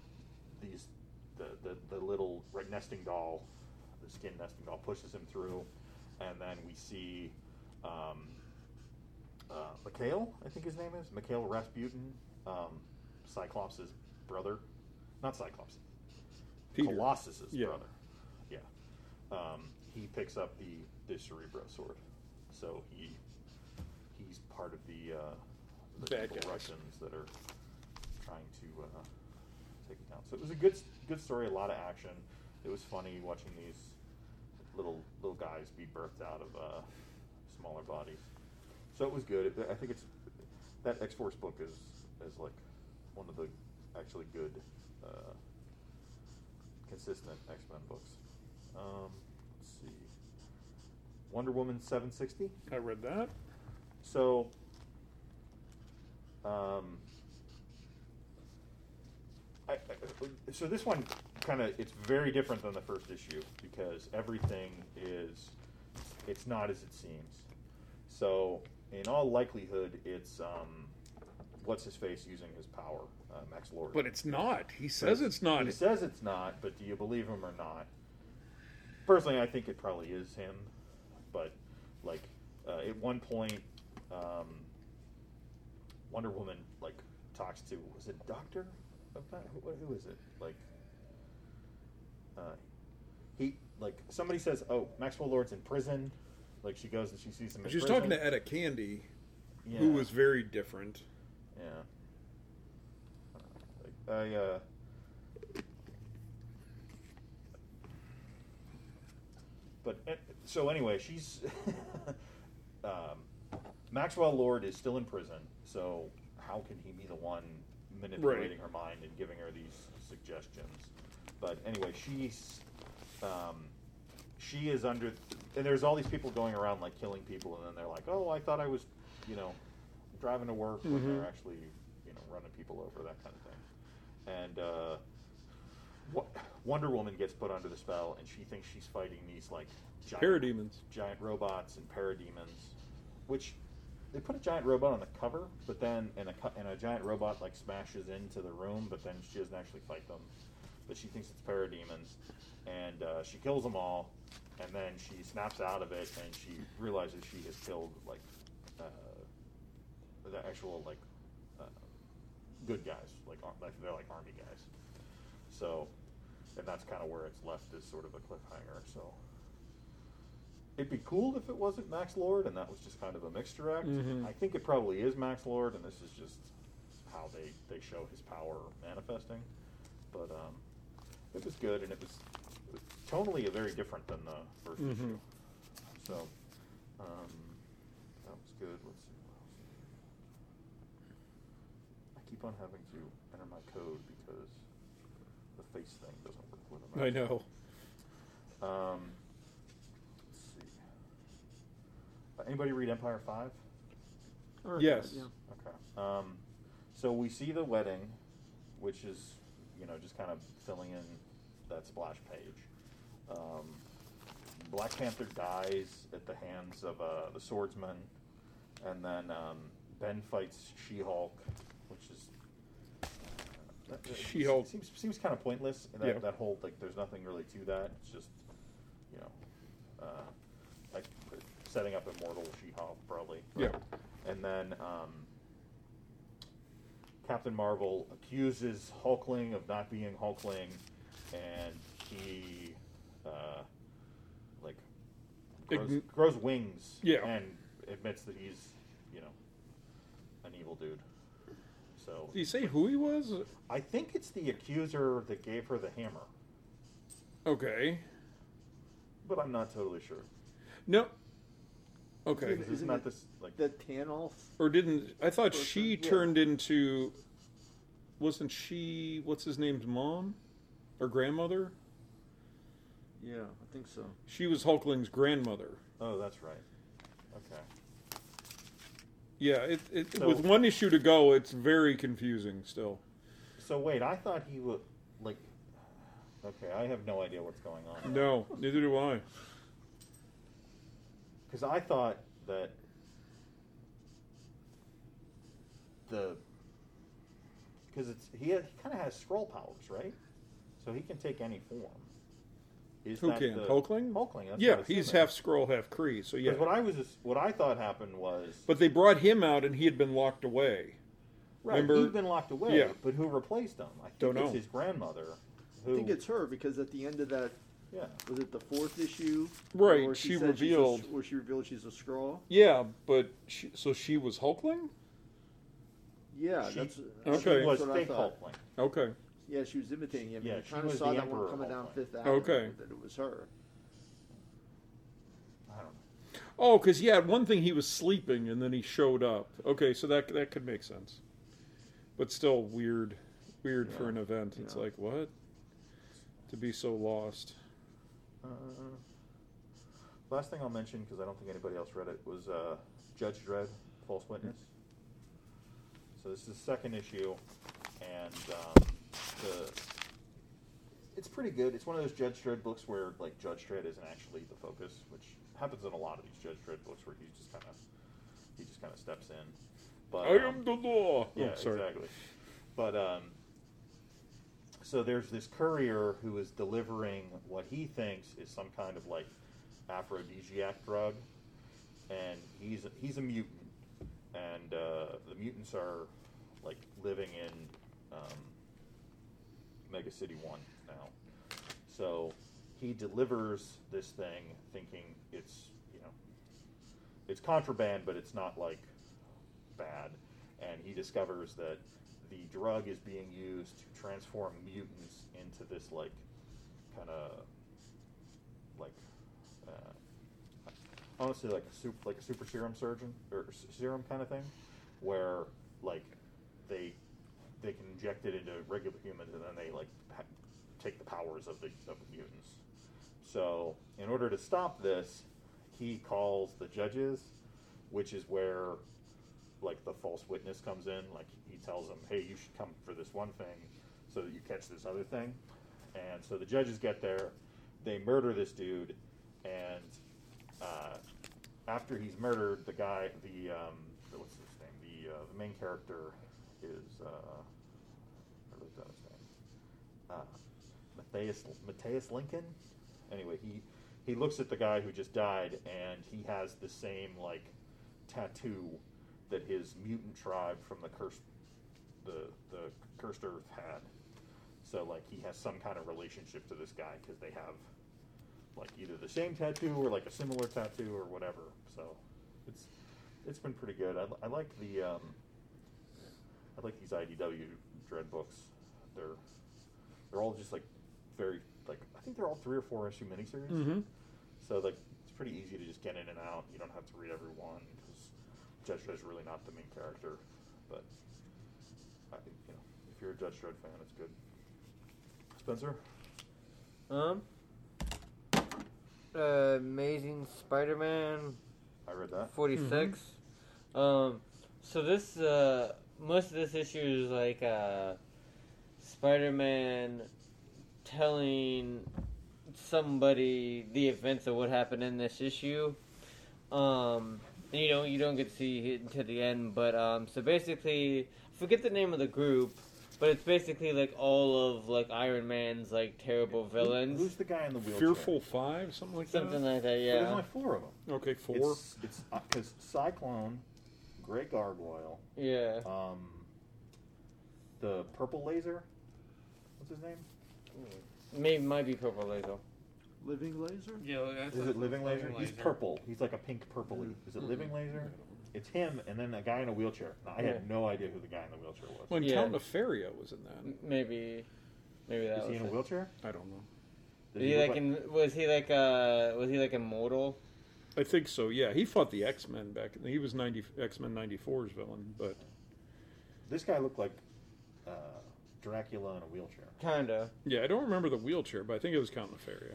the little nesting doll, the skin nesting doll, pushes him through, and then we see Mikhail, I think his name is Mikhail Rasputin, Cyclops' brother, not Cyclops, Peter. Colossus' brother. Yeah, he picks up the Cerebro sword, so he's part of the bad evil guys. Russians that are trying to take it down. So it was a good story, a lot of action. It was funny watching these little guys be birthed out of smaller bodies. So it was good. I think that X-Force book is like one of the actually good, consistent X-Men books. Let's see. Wonder Woman 760. I read that. So, so this one it's very different than the first issue because everything it's not as it seems. So, in all likelihood, it's what's his face using his power, Max Lord. But it's not. He says it's not. He says it's not, but do you believe him or not? Personally, I think it probably is him, but like at one point, Wonder Woman talks to, was it Doctor? Who is it? Somebody says, "Oh, Maxwell Lord's in prison." She goes and she sees him in She's prison. talking to Etta Candy, Yeah. who was very different. Yeah. So anyway, she's Maxwell Lord is still in prison. So how can he be the one manipulating her mind and giving her these suggestions? But anyway, she is under, and there's all these people going around killing people, and then they're like, "Oh, I thought I was, driving to work," when they're actually, running people over, that kind of thing. And Wonder Woman gets put under the spell, and she thinks she's fighting these giant robots and parademons, which they put a giant robot on the cover, but then and a giant robot smashes into the room, but then she doesn't actually fight them. But she thinks it's parademons, and she kills them all, and then she snaps out of it, and she realizes she has killed the actual good guys, they're army guys. So, and that's kind of where it's left as sort of a cliffhanger. So, it'd be cool if it wasn't Max Lord, and that was just kind of a mixture act. Mm-hmm. I think it probably is Max Lord, and this is just how they show his power manifesting. But it was good, and it was tonally very different than the first issue. So that was good. Let's see what else. I keep on having to enter my code because the face thing doesn't work with them. I know. Let's see. Anybody read Empire 5? Yes. Yeah. Okay. So we see the wedding, which is, just kind of filling in that splash page. Black Panther dies at the hands of the swordsman, and then Ben fights She-Hulk, which is She-Hulk seems kind of pointless. That whole there's nothing really to that. It's just setting up Immortal She-Hulk probably. Yeah. And then Captain Marvel accuses Hulkling of not being Hulkling, and he grows wings, and admits that he's an evil dude. So Did he say who he was? I think it's the accuser that gave her the hammer, Okay. but I'm not totally sure. No. Okay. Isn't that this The Tanolf? Or didn't... I thought Person, she yeah. turned into... Wasn't she... What's his name's mom? Or grandmother? Yeah, I think so. She was Hulkling's grandmother. Oh, that's right. Okay. Yeah, So- with one issue to go, it's very confusing still. So wait, I thought he would Okay, I have no idea what's going on. No, neither do I. Because I thought that because he kind of has scroll powers, right? So he can take any form. Is Who that can? the- Hulkling? Hulkling. That's Yeah, what I'm he's assuming. half Skrull, half Kree, so yeah. Because what I thought happened was But they brought him out and he had been locked away. right. remember- He'd been locked away, Yeah. but who replaced him? I think Don't it's know. his grandmother. I think it's her because at the end of that, yeah. was it the fourth issue? Right, where she said revealed... where she revealed she's a Skrull? Yeah, but she was Hulkling? Yeah, She- that's Okay. She was that's what I fake thont. Hulkling. Okay. Yeah, she was imitating him. Yeah, and she I kind of was saw the that one Emperor coming down Hulkling. Fifth Avenue. Okay. That it was her. I don't know. Oh, because yeah, one thing he was sleeping and then he showed up. Okay, so that could make sense. But still weird. weird for an event. It's like, what? To be so lost. Last thing I'll mention, because I don't think anybody else read it, was Judge Dredd, False Witness. So this is the second issue, and it's pretty good. It's one of those Judge Dredd books where like Judge Dredd isn't actually the focus, which happens in a lot of these Judge Dredd books where he just kind of steps in. But I am the law. Yeah, exactly. But so there's this courier who is delivering what he thinks is some kind of like aphrodisiac drug, and he's a mutant, and the mutants are like living in Mega City 1 now. So he delivers this thing thinking it's contraband, but it's not like bad, and he discovers that the drug is being used to transform mutants into this like kind of like honestly like a super serum surgeon or serum kind of thing, where like they can inject it into regular humans and then they like take the powers of the mutants. So in order to stop this, he calls the judges, which is where like the false witness comes in. Like he tells them, hey, you should come for this one thing so that you catch this other thing. And so the judges get there, they murder this dude, and after he's murdered, the guy, what's his name? The main character is I wrote down his name. Matthias Lincoln. Anyway, he looks at the guy who just died, and he has the same like tattoo that his mutant tribe from the cursed earth had. So like he has some kind of relationship to this guy because they have like either the same tattoo or like a similar tattoo or whatever. So it's been pretty good. I like the I like these IDW Dread books. They're all just like very like I think they're all 3 or 4 issue miniseries. Mm-hmm. So like it's pretty easy to just get in and out. You don't have to read every one because Judge Dredd's really not the main character. But I think if you're a Judge Dredd fan, it's good. Spencer? Amazing Spider-Man. I read that. 46. So this most of this issue is like Spider-Man telling somebody the events of what happened in this issue. You don't get to see it until the end, but so basically, I forget the name of the group, but it's basically like all of like Iron Man's like terrible villains. Who's the guy in the wheelchair? Fearful Five, something like Something that. like that, But yeah. there's only 4 of them. Okay, 4. It's because Cyclone, Grey Gargoyle, Yeah. the Purple Laser. What's his name? Maybe might be Purple Laser. Living Laser? Yeah, Is it Living Laser? He's purple. He's like a pink purpley. Is it Living Laser? It's him, and then a guy in a wheelchair. Now, I had no idea who the guy in the wheelchair was. When Yeah. Count Nefaria was in that. Maybe that Is was he in a it. wheelchair? I don't know. Does Was he look like immortal? I think so, yeah. He fought the X-Men back. He was X-Men 94's villain, but... This guy looked like Dracula in a wheelchair. Kinda. Yeah, I don't remember the wheelchair, but I think it was Count Nefaria.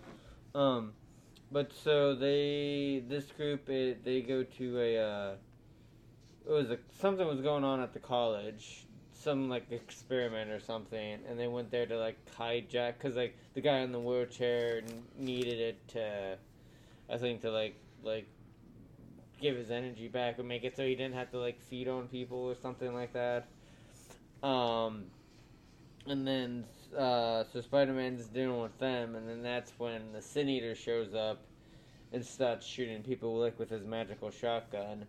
But so this group, they go to something was going on at the college, some like experiment or something, and they went there to like hijack, because like the guy in the wheelchair needed it to, I think, to like give his energy back or make it so he didn't have to like feed on people or something like that. And then so Spider-Man's dealing with them, and then that's when the Sin Eater shows up and starts shooting people like with his magical shotgun.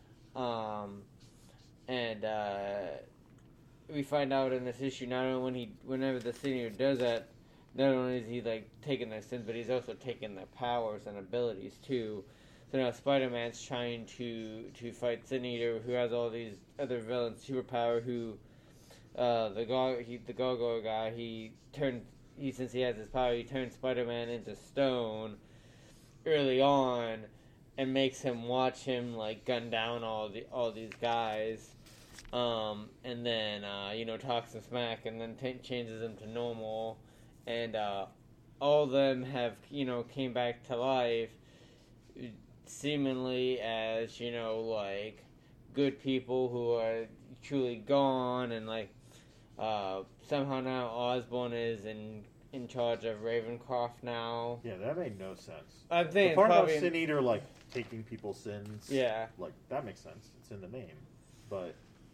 And we find out in this issue, not only whenever the Sin Eater does that, not only is he like taking their sins, but he's also taking their powers and abilities too. So now Spider-Man's trying to fight Sin Eater, who has all these other villains, superpower, who the Gargoyle guy, since he has his power, he turns Spider-Man into stone early on, and makes him watch him like gun down all these guys, and then talks some smack, and then changes him to normal, and all of them have came back to life, seemingly as like good people who are truly gone, and like somehow now Osborn is in charge of Ravencroft now. Yeah, that made no sense. I think the part it's about probably Sin Eater, like taking people's sins, yeah, like that makes sense. It's in the name, but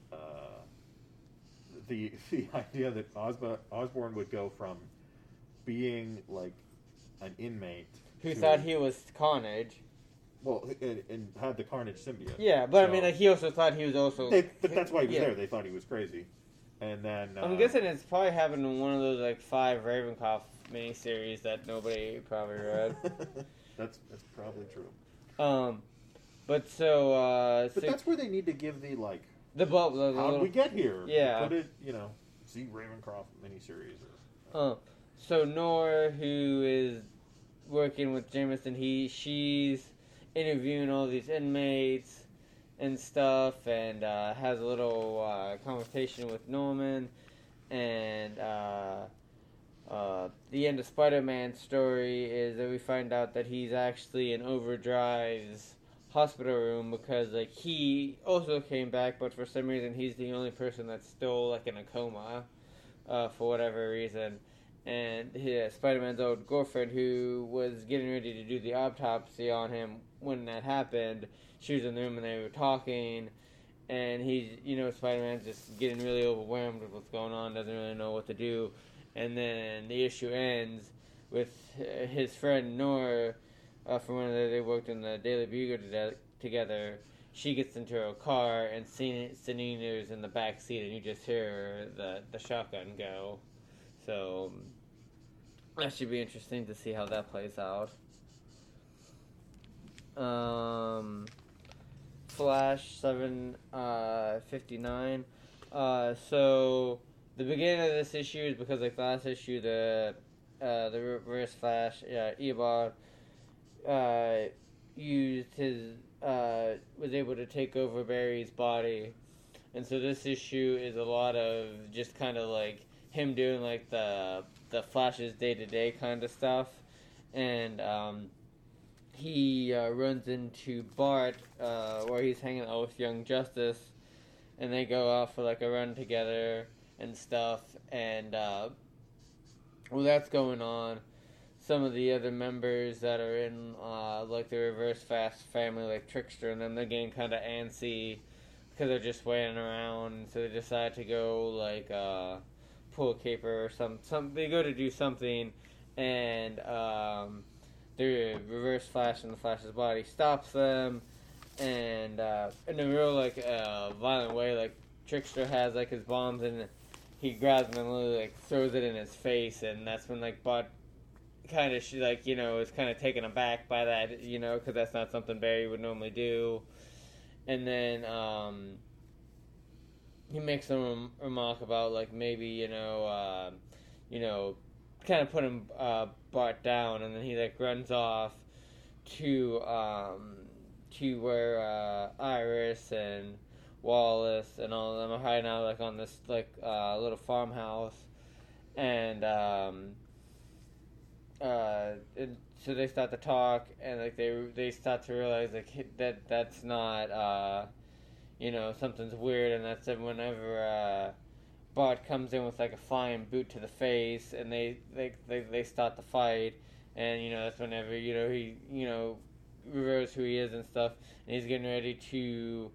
the idea that Osborn would go from being like an inmate who to, thought he was Carnage. well, and had the Carnage symbiote. Yeah, but So- I mean, like, he also thought he was also. but that's why he was yeah. there. They thought he was crazy, and then I'm guessing it's probably happened in one of those like 5 Ravencroft miniseries that nobody probably read. that's probably true. But so But that's where they need to give the like. the How did little we get here? Yeah. Put it, see Ravencroft miniseries. Or, so Nora, who is working with Jameson, she's interviewing all these inmates and stuff, and has a little conversation with Norman, and the end of Spider-Man's story is that we find out that he's actually in Overdrive's hospital room, because like he also came back, but for some reason he's the only person that's still like in a coma for whatever reason. And Spider-Man's old girlfriend, who was getting ready to do the autopsy on him when that happened, she was in the room and they were talking, and he's, Spider-Man's just getting really overwhelmed with what's going on, doesn't really know what to do, and then the issue ends with his friend Nora, from when they worked in the Daily Bugle together. She gets into her car, and Sin Eater's in the back seat, and you just hear the shotgun go. So that should be interesting to see how that plays out. Flash 759. So the beginning of this issue is because like last issue, the Reverse Flash, Eobard used his was able to take over Barry's body, and so this issue is a lot of just kind of like him doing like the Flash's day-to-day kind of stuff, and he runs into Bart where he's hanging out with Young Justice, and they go out for like a run together and stuff, and well, that's going on. Some of the other members that are in like the Reverse Fast family, like Trickster and them, they're getting kind of antsy because they're just waiting around, so they decide to go like pull a caper or some. They go to do something, and the Reverse Flash in the Flash's body stops them, and in a real like violent way, like Trickster has like his bombs, and he grabs them and literally like throws it in his face, and that's when like Bart kind of is kind of taken aback by that, because that's not something Barry would normally do. And then he makes some remark about like maybe kind of putting Bart down, and then he like runs off to where Iris and Wallace and all of them are hiding out like on this like little farmhouse, and so they start to talk, and like they start to realize like that's not something's weird, and that's whenever Bart comes in with like a flying boot to the face, and they start to fight, and that's whenever he reveals who he is and stuff, and he's getting ready to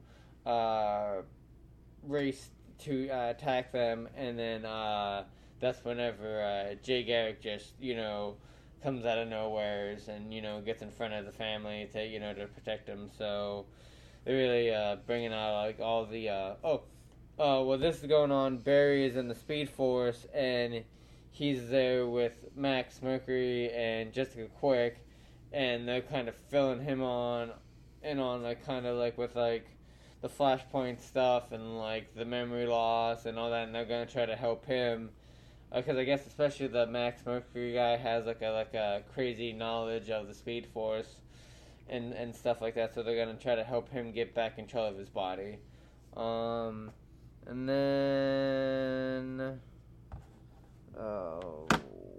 race to attack them, and then that's whenever Jay Garrick just comes out of nowheres and gets in front of the family to protect them. So they're really bringing out like all the well, this is going on. Barry is in the Speed Force, and he's there with Max Mercury and Jessica Quick, and they're kind of filling him on like kind of like with like the Flashpoint stuff and like the memory loss and all that, and they're gonna try to help him. Because I guess especially the Max Mercury guy has like a crazy knowledge of the Speed Force and stuff like that, so they're gonna try to help him get back control of his body. And then, oh,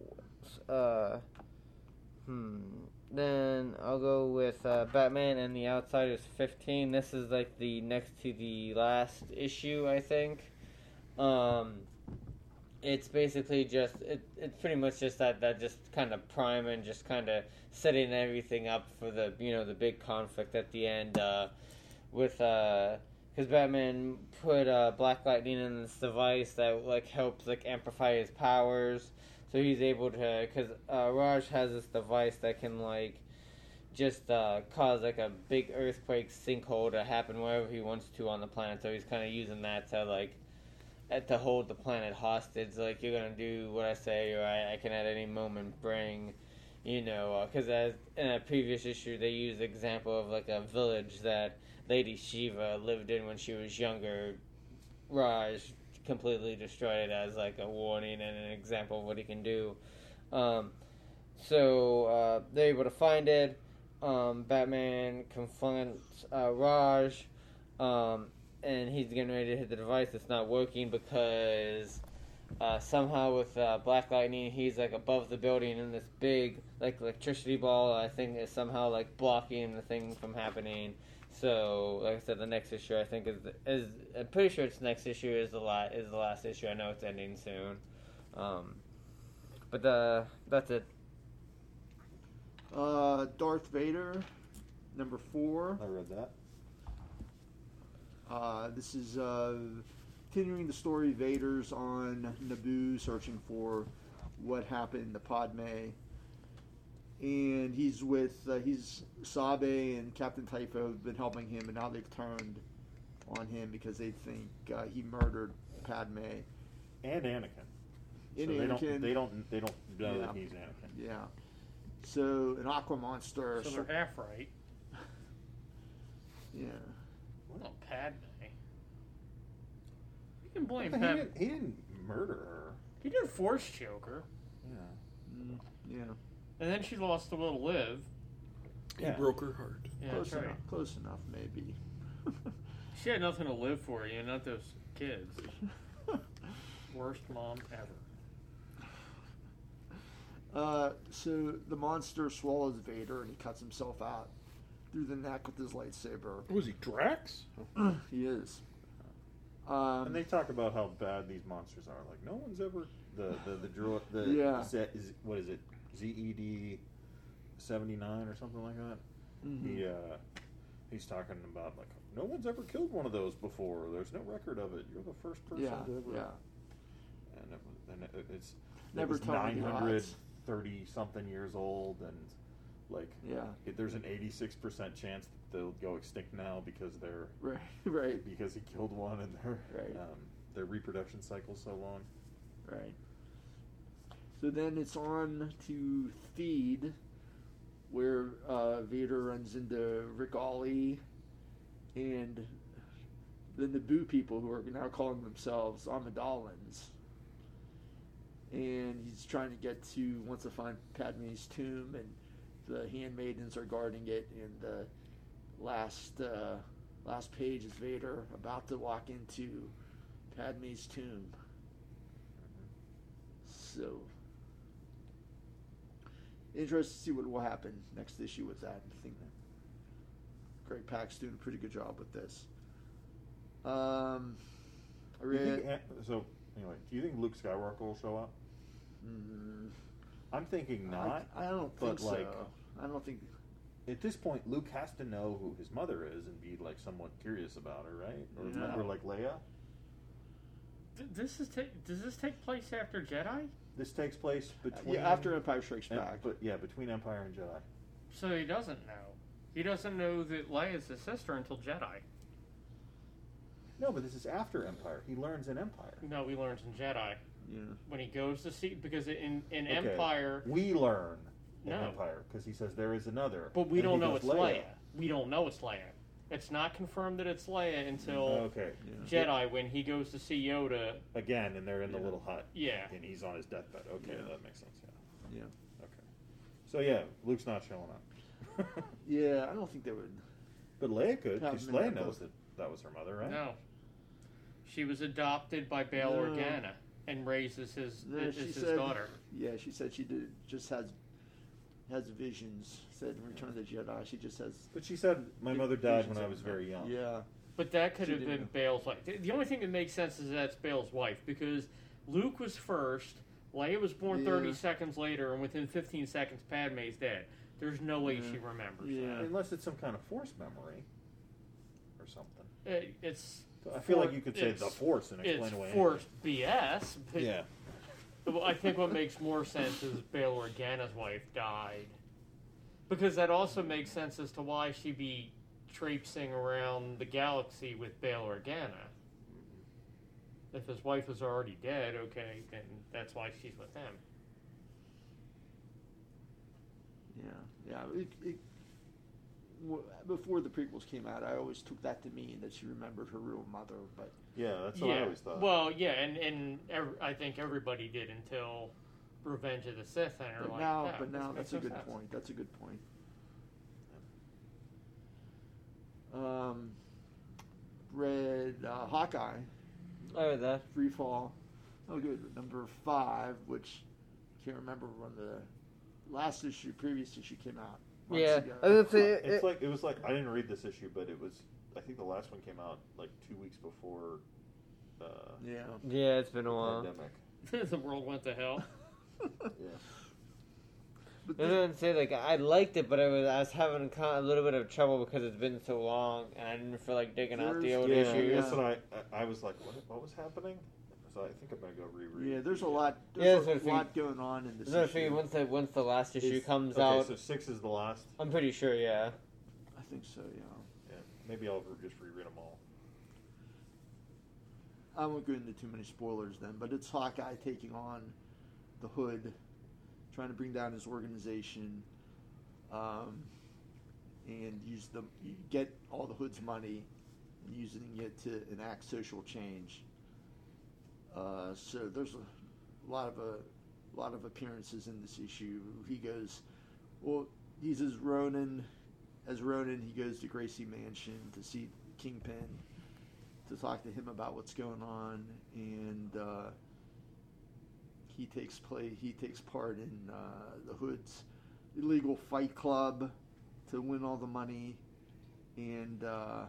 then I'll go with Batman and the Outsiders 15. This is like the next to the last issue, I think. It's basically just it's pretty much just that just kind of prime and just kind of setting everything up for the the big conflict at the end with because Batman put Black Lightning in this device that like helps like amplify his powers, so he's able to because Raj has this device that can like just cause like a big earthquake sinkhole to happen wherever he wants to on the planet. So he's kind of using that to like to hold the planet hostage. Like, you're gonna do what I say, or I can at any moment bring, because as in a previous issue they used the example of like a village that Lady Shiva lived in when she was younger. Raj completely destroyed it as like a warning and an example of what he can do. So they're able to find it. Batman confronts Raj, and he's getting ready to hit the device. It's not working because somehow with Black Lightning, he's like above the building, and this big like electricity ball, I think, is somehow like blocking the thing from happening. So, like I said, the next issue I think is I'm pretty sure it's next issue is the last issue. I know it's ending soon, but that's it. Darth Vader, number 4. I read that. This is continuing the story. Vader's on Naboo searching for what happened to Padme, and he's with Sabe and Captain Typho have been helping him, and now they've turned on him because they think he murdered Padme And Anakin. and So Anakin. They don't know Yeah. that he's Anakin. Yeah. So an Aqua monster. So they're half right. Yeah. Well, Padme. You can blame But Padme. he didn't murder her. He did force choke her, Yeah. Yeah. and then she lost the will to live. He Yeah. broke her heart. Yeah, Close that's right. enough. Close enough, maybe. She had nothing to live for, not those kids. Worst mom ever. So the monster swallows Vader and he cuts himself out through the neck with his lightsaber. Was he Drax? He is. And they talk about how bad these monsters are. Like, no one's ever the droid. Yeah. What is it? ZED 79 or something like that. Mhm. He's talking about like no one's ever killed one of those before. There's no record of it. You're the first person Yeah, to ever. yeah. And it's Never it was tell me the odds. 930 something years old, and like Yeah. there's an 86% chance that they'll go extinct now because they're Right. because he killed one and Right. their reproduction cycle's so long. Right. So then it's on to Theed, where Vader runs into Regali and the Naboo people, who are now calling themselves Amidalans. And he's trying to wants to find Padme's tomb, and the handmaidens are guarding it. And the last page is Vader about to walk into Padme's tomb. So, interested to see what will happen next issue with that. I think that Greg Pak's doing a pretty good job with this. I read. So anyway, do you think Luke Skywalker will show up? I'm thinking not. I don't but, think so. like, I don't think. At this point, Luke has to know who his mother is and be like somewhat curious about her, right? Or No. remember, like Leia. Does this take place after Jedi? This takes place between After Empire Strikes Back. between Empire and Jedi. So he doesn't know. He doesn't know that Leia's his sister until Jedi. No, but this is after Empire. He learns in Empire. No, he learns in Jedi. Yeah. When he goes to see, because in Okay. Empire, We learn in No. Empire because he says there is another. but we And don't he know goes, it's Leia. We don't know it's Leia. It's not confirmed that it's Leia until Okay. Jedi when he goes to see Yoda. Again, and they're in the Yeah. little hut. Yeah. And he's on his deathbed. Okay, Yeah. that makes sense. Yeah. Yeah. Okay. So yeah, Luke's not showing up. Yeah, I don't think they would. But Leia could, Have because him in Leia that knows book. that was her mother, right? No. She was adopted by Bail No. Organa and raises his his said, daughter. Yeah, she said she just has visions. Said in Return of the Jedi, she just has. But she said my mother died when visions I of was her. very young. Yeah. But that could She have been didn't. Bale's wife. The only thing that makes sense is that's Bale's wife, because Luke was first, Leia was born 30 Yeah. seconds later, and within 15 seconds, Padme's dead. There's no way Yeah. she remembers Yeah. Unless it's some kind of Force memory or something. that. It's I feel like you could say the it's- Force and explain it's away. forced BS, but Yeah. Well, I think what makes more sense is Bail Organa's wife died. Because that also makes sense as to why she'd be traipsing around the galaxy with Bail Organa. If his wife was already dead, okay, then that's why she's with him. Yeah. Before the prequels came out, I always took that to mean that she remembered her real mother, but Yeah, that's what I always thought. Well, yeah, and I think everybody did until Revenge of the Sith, and are but like, now, "Yeah, but now this that's a makes no good sense." point. That's a good point. Read Hawkeye, I read that. Free Fall. Oh, good. Number 5, which can't remember when the last issue, previous issue came out. months Yeah, ago. I was gonna say It was like I didn't read this issue, but it was. I think the last one came out like 2 weeks before Yeah. yeah, it's been a the while. pandemic. The world went to hell. Yeah. But I was gonna say like I liked it, but I was having a little bit of trouble because it's been so long, and I didn't feel like digging out the There's- old Yeah, issues. that's what I was like. What was happening? So I think I'm gonna go reread. yeah, there's a lot. Yeah, There's that's a what lot going on in this So if issue. once the last issue Is- comes okay, out, so 6 is the last. I'm pretty sure. Yeah. I think so. Yeah. Yeah, maybe I'll just reread them all. I won't go into too many spoilers then, but it's Hawkeye taking on the Hood, trying to bring down his organization, and get all the Hood's money, and using it to enact social change. So there's a lot of appearances in this issue. He goes, well, he's as Ronin. As Ronin, he goes to Gracie Mansion to see Kingpin, to talk to him about what's going on, and he takes part in the Hood's illegal fight club to win all the money, and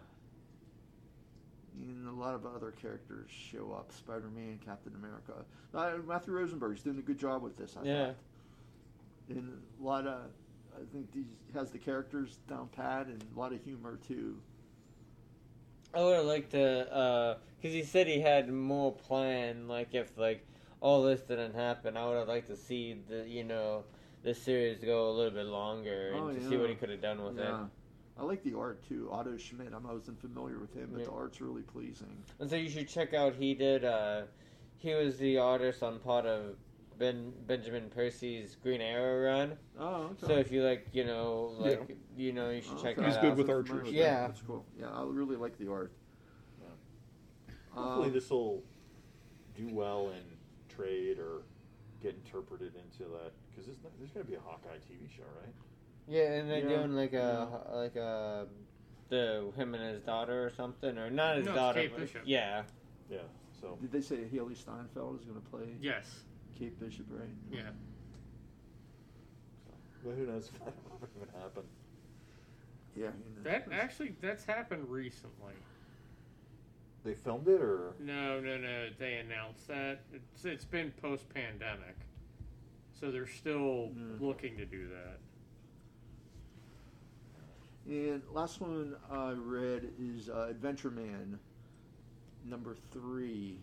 a lot of other characters show up. Spider-Man, Captain America. Matthew Rosenberg's doing a good job with this, I Yeah. thought. And a lot of, I think he has the characters down pat, and a lot of humor too. I would have liked to, because he said he had more planned. Like if like all this didn't happen, I would have liked to see the series go a little bit longer and Oh, to yeah. see what he could have done with it. Yeah. I like the art too. Otto Schmidt. I wasn't familiar with him, but Yeah. the art's really pleasing. And so you should check out. He was the artist on part of Benjamin Percy's Green Arrow run. Oh, okay. So if you like, you should check Okay. that He's out. good with I'm Archers. familiar with Yeah. that. That's cool. Yeah, I really like the art. Hopefully this will do well in trade or get interpreted into that, because there's going to be a Hawkeye TV show, right? Yeah, and they're Yeah. doing him and his daughter or something, or not his No, it's daughter. Kate but- Bishop. Yeah. Yeah. So Did they say Haley Steinfeld is going to play Yes. Kate Bishop, right? Yeah. but who knows if that will even happen? Yeah. That's happened recently. They filmed it, or No. They announced that it's been post-pandemic, so they're still looking to do that. And last one I read is Adventure Man, number 3.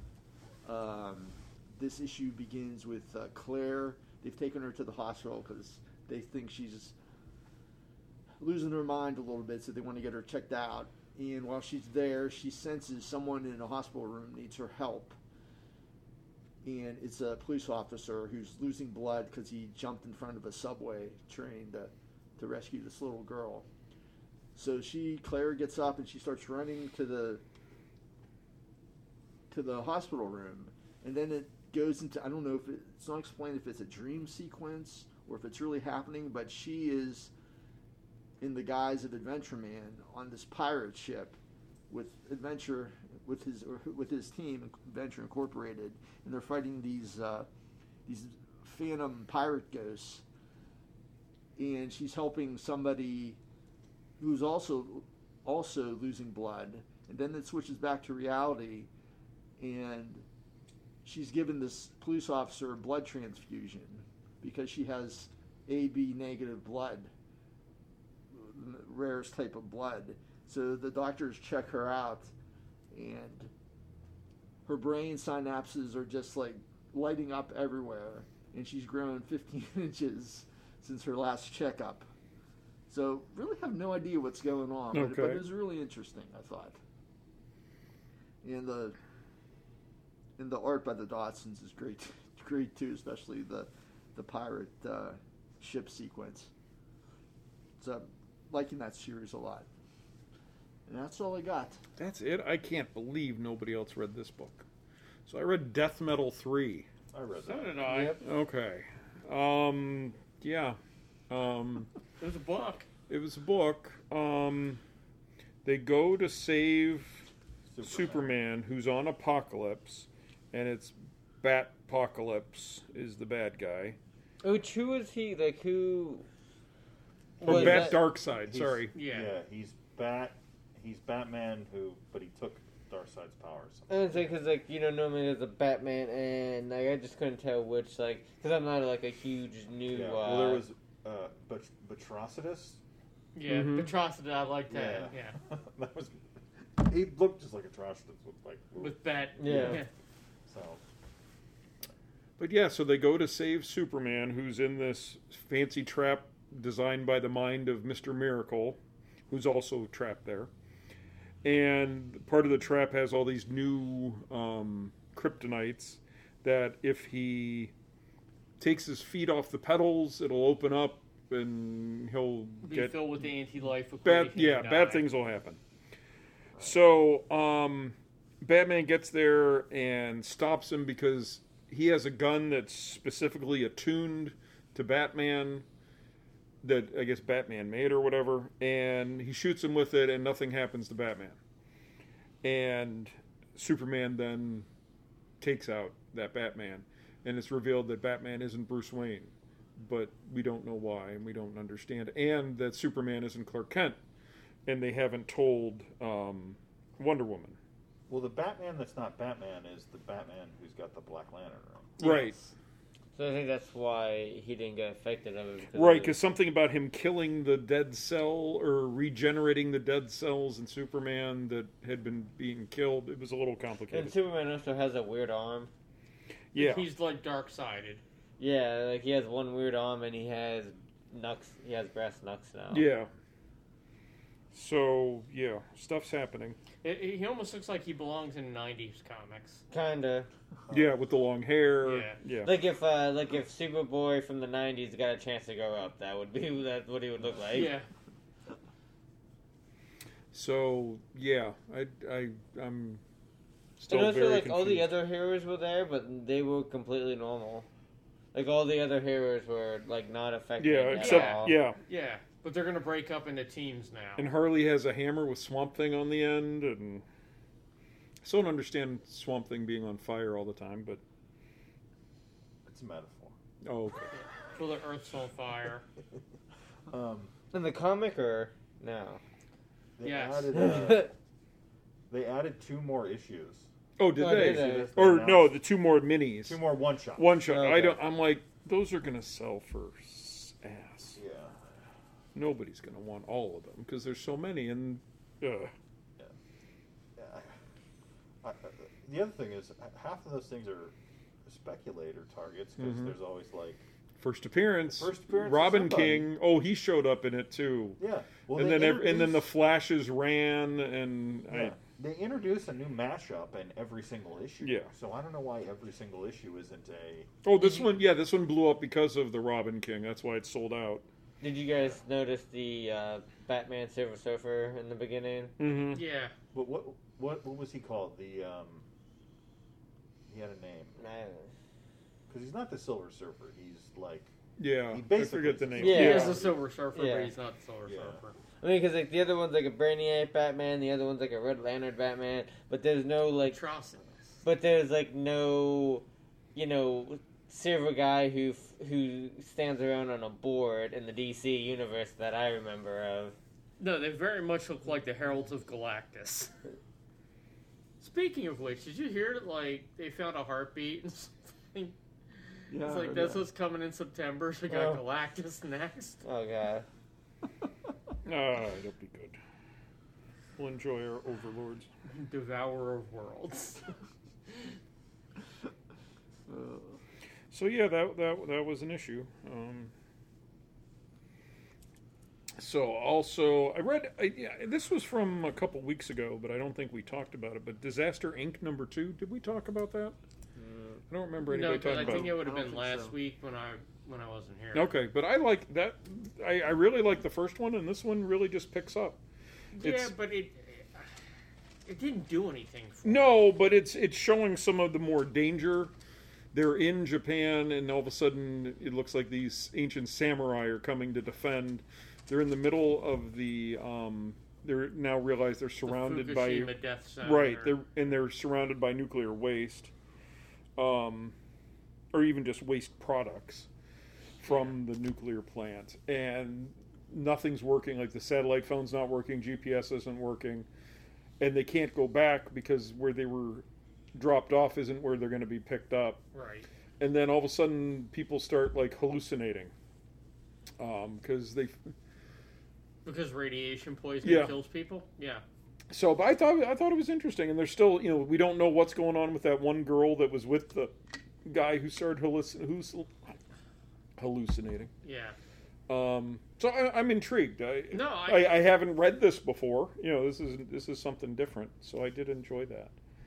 This issue begins with Claire. They've taken her to the hospital because they think she's losing her mind a little bit, so they want to get her checked out. And while she's there, she senses someone in a hospital room needs her help. And it's a police officer who's losing blood because he jumped in front of a subway train to rescue this little girl. So Claire gets up and she starts running to the hospital room, and then it goes into, I don't know if it's not explained if it's a dream sequence or if it's really happening, but she is in the guise of Adventure Man on this pirate ship with Adventure with his team, Venture Incorporated, and they're fighting these phantom pirate ghosts, and she's helping somebody who's also losing blood, and then it switches back to reality, and she's given this police officer a blood transfusion because she has AB negative blood, rarest type of blood. So the doctors check her out, and her brain synapses are just like lighting up everywhere, and she's grown 15 inches since her last checkup. So really have no idea what's going on, but it was really interesting, I thought. And the art by the Dodsons is great too, especially the pirate ship sequence. So liking that series a lot. And that's all I got. That's it? I can't believe nobody else read this book. So I read Death Metal 3. I read So that. did I. Yep. Okay. Yeah. It was a book. It was a book. They go to save Superman, who's on Apocalypse, and it's Bat-Pocalypse is the bad guy. Which, who is he? Like, who... Oh, was Bat that- Darkseid, sorry. Yeah. He's Batman but he took Darkseid's powers. I was like, because, like, normally there's a Batman, and, like, I just couldn't tell which, like, because I'm not, like, a huge new... Yeah. Well, there was Batrocitus. Yeah, Mhm. Atrocity, I like that. Yeah. That was. He looked just like Atrocitus With Bat. Yeah. So. But yeah, so they go to save Superman, who's in this fancy trap designed by the mind of Mr. Miracle, who's also trapped there. And part of the trap has all these new kryptonites that if he takes his feet off the pedals, it'll open up and he'll Be get filled with anti-life bad. equation Yeah, and bad die. things will happen. So Batman gets there and stops him because he has a gun that's specifically attuned to Batman, that I guess Batman made or whatever, and he shoots him with it and nothing happens to Batman. And Superman then takes out that Batman, and it's revealed that Batman isn't Bruce Wayne, but we don't know why and we don't understand, and that Superman isn't Clark Kent, and they haven't told Wonder Woman. Well, the Batman that's not Batman is the Batman who's got the Black Lantern, right? Right. Yes. So I think that's why he didn't get affected of it. Right, because something about him killing the dead cell or regenerating the dead cells in Superman that had been being killed, it was a little complicated. And Superman also has a weird arm. Yeah. He's like dark-sided. Yeah, like he has one weird arm and he has knucks. He has brass knucks now. Yeah. So, yeah, stuff's happening. He almost looks like he belongs in 90s comics. Kinda. Yeah, with the long hair. Yeah. Yeah. Like if Superboy from the '90s got a chance to grow up, that's what he would look like. Yeah. So, yeah, I'm still And also, very like, all the confused. other heroes were there, but they were completely normal. Like, all the other heroes were, like, not affected Yeah, at except, all. yeah. Yeah. But they're going to break up into teams now. And Harley has a hammer with Swamp Thing on the end, and I still don't understand Swamp Thing being on fire all the time, but... It's a metaphor. Oh, okay. Till the Earth's on fire. In the comic, or no? They Yes. they added 2 more issues. Oh, did Oh, they? did they? Or, announced no, the 2 more minis. 2 more one-shots. One shot. Okay. I'm like, those are going to sell for ass. Yeah. Nobody's going to want all of them because there's so many, and Yeah. The other thing is, half of those things are speculator targets because Mhm. there's always like, first appearance, First appearance of Robin somebody. King. Oh, he showed up in it too. yeah. Well, and they then the introduce- Flashes ran, and yeah. They introduce a new mashup in every single issue. Yeah. So I don't know why every single issue isn't a. this one blew up because of the Robin King. That's why it sold out. Did you guys notice the Batman Silver Surfer in the beginning? Mm-hmm. Yeah. But what was he called? He had a name because he's not the Silver Surfer. He's like Yeah, He I basically forget the is name. a He Yeah. is a Silver Surfer, Yeah. but he's not the Silver Yeah. Surfer. I mean, because like the other one's like a Brainiac Batman, the other one's like a Red Lantern Batman, but there's no like, Atrocitus. but there's like no, silver guy who stands around on a board in the DC universe that I remember of. No, they very much look like the Heralds of Galactus. Speaking of which, did you hear that, like, they found a heartbeat and something? Yeah, It's like, that's what's coming in September, so we got Galactus next. Oh, God. It'll be good. We'll enjoy our overlords. Devourer of Worlds. So, yeah, that was an issue. So also, I read, this was from a couple weeks ago, but I don't think we talked about it, but Disaster Inc. #2, did we talk about that? I don't remember anybody talking about it. I think it would have I don't been think last so. week when I wasn't here. Okay, but I like that. I really like the first one, and this one really just picks up. Yeah, but it didn't do anything for me. No, but it's showing some of the more danger. They're in Japan, and all of a sudden, it looks like these ancient samurai are coming to defend. They're in the middle of the. They're now realize they're surrounded the by Fukushima Death Zone. right. They're surrounded by nuclear waste, or even just waste products from the nuclear plant, and nothing's working. Like the satellite phone's not working, GPS isn't working, and they can't go back because where they were dropped off isn't where they're going to be picked up. Right. And then all of a sudden, people start like hallucinating Because radiation poisoning kills people? Yeah. So, but I thought it was interesting, and there's still, we don't know what's going on with that one girl that was with the guy who started hallucinating. Yeah. So I'm intrigued. I I haven't read this before. This is something different. So I did enjoy that.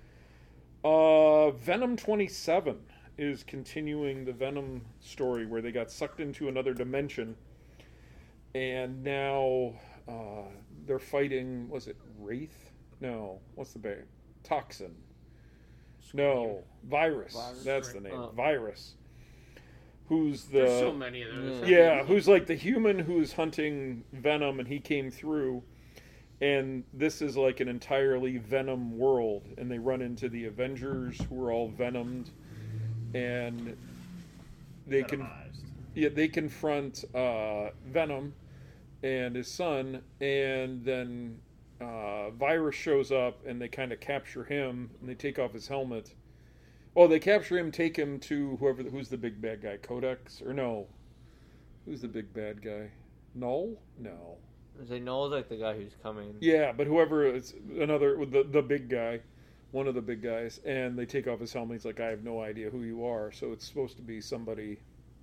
Venom 27 is continuing the Venom story where they got sucked into another dimension. And now they're fighting, was it Wraith? No. What's the bad? Toxin. No. Virus. That's the name. Virus. Who's the... There's so many of those. Yeah, who's like the human who's hunting Venom, and he came through. And this is like an entirely Venom world. And they run into the Avengers, who are all venomed. And they they confront Venom and his son, and then Virus shows up, and they kind of capture him, and they take off his helmet. Oh, they capture him, take him to who's the big bad guy, Codex, or no? Who's the big bad guy? Null? No. Null's like the guy who's coming. Yeah, but whoever, it's another, the big guy, one of the big guys, and they take off his helmet. He's like, I have no idea who you are. So it's supposed to be somebody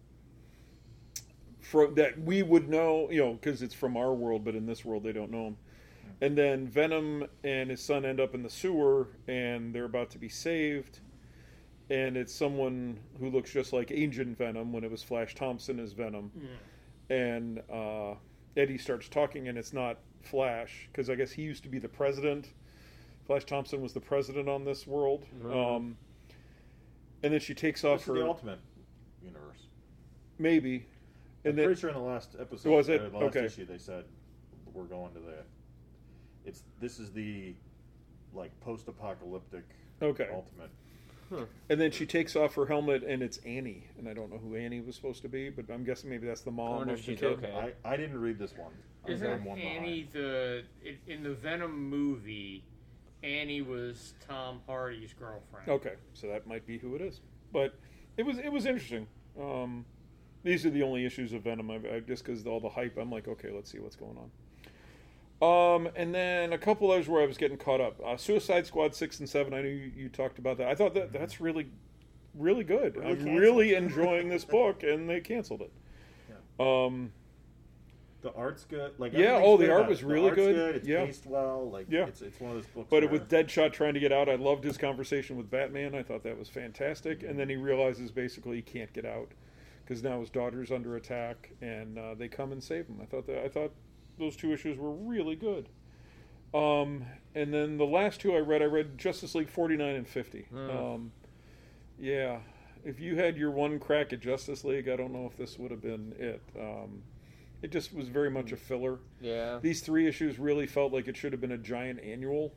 that we would know, because it's from our world, but in this world they don't know him. And then Venom and his son end up in the sewer, and they're about to be saved. And it's someone who looks just like Agent Venom when it was Flash Thompson as Venom. Yeah. And Eddie starts talking, and it's not Flash, because I guess he used to be the president. Flash Thompson was the president on this world. And then she takes off her... the Ultimate Universe. Maybe. I'm pretty sure in the last episode, was it? The last okay. issue, they said we're going to this is the post-apocalyptic Ultimate. Huh. And then she takes off her helmet, and it's Annie, and I don't know who Annie was supposed to be, but I'm guessing maybe that's the mom of the kid. Okay. I didn't read this one. Isn't Annie in the Venom movie? Annie was Tom Hardy's girlfriend. Okay, so that might be who it is. But it was interesting. These are the only issues of Venom. Just because all the hype, I'm like, okay, let's see what's going on. And then a couple others where I was getting caught up. Suicide Squad 6 and 7. I know you talked about that. I thought that's really, really good. I'm really enjoying this book, and they canceled it. Yeah. The art's good. The art was really good. It's paced well. It's one of those books. But with Deadshot trying to get out, I loved his conversation with Batman. I thought that was fantastic. And then he realizes basically he can't get out because now his daughter's under attack, and they come and save him. I thought those two issues were really good. And then the last two I read Justice League 49 and 50. Yeah. If you had your one crack at Justice League, I don't know if this would have been it. It just was very much a filler. Yeah. These 3 issues really felt like it should have been a giant annual.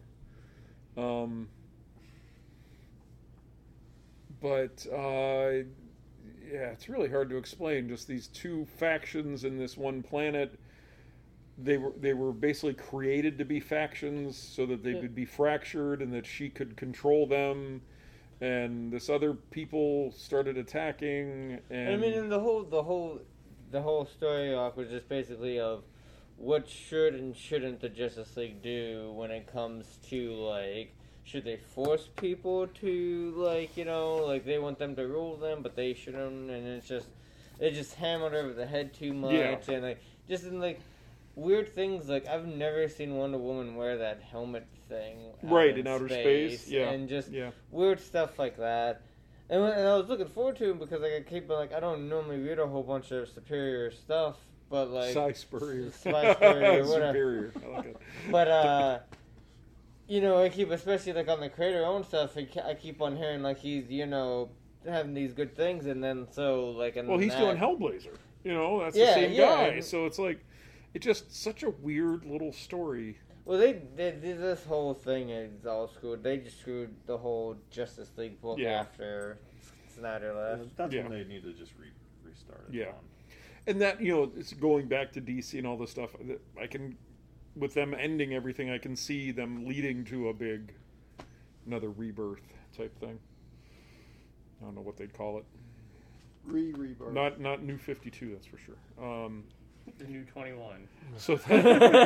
But yeah, it's really hard to explain. Just these 2 factions in this one planet. They were basically created to be factions so that they would be fractured and that she could control them. And this other people started attacking. And I mean, and the whole story arc was just basically of what should and shouldn't the Justice League do when it comes to, like, should they force people to, like, you know, like they want them to rule them, but they shouldn't, and it just hammered over the head too much, and like just in like weird things. Like I've never seen Wonder Woman wear that helmet thing, in outer space, and just weird stuff like that. And I was looking forward to it because like I keep like I don't normally read a whole bunch of Superior stuff, but like Cy Spurrier, whatever. Superior, I like it. But you know, I keep especially like on the creator own stuff. I keep on hearing like he's having these good things, and then so like well, he's doing Hellblazer. You know, that's the same guy. So it's like it's just such a weird little story. Well, they this whole thing is all screwed. They just screwed the whole Justice League book after Snyder left. That's when they need to just restart it. Yeah, and that it's going back to DC and all this stuff. I can, with them ending everything, I can see them leading to another rebirth type thing. I don't know what they'd call it. Rebirth. Not New 52, that's for sure. The New 21. So there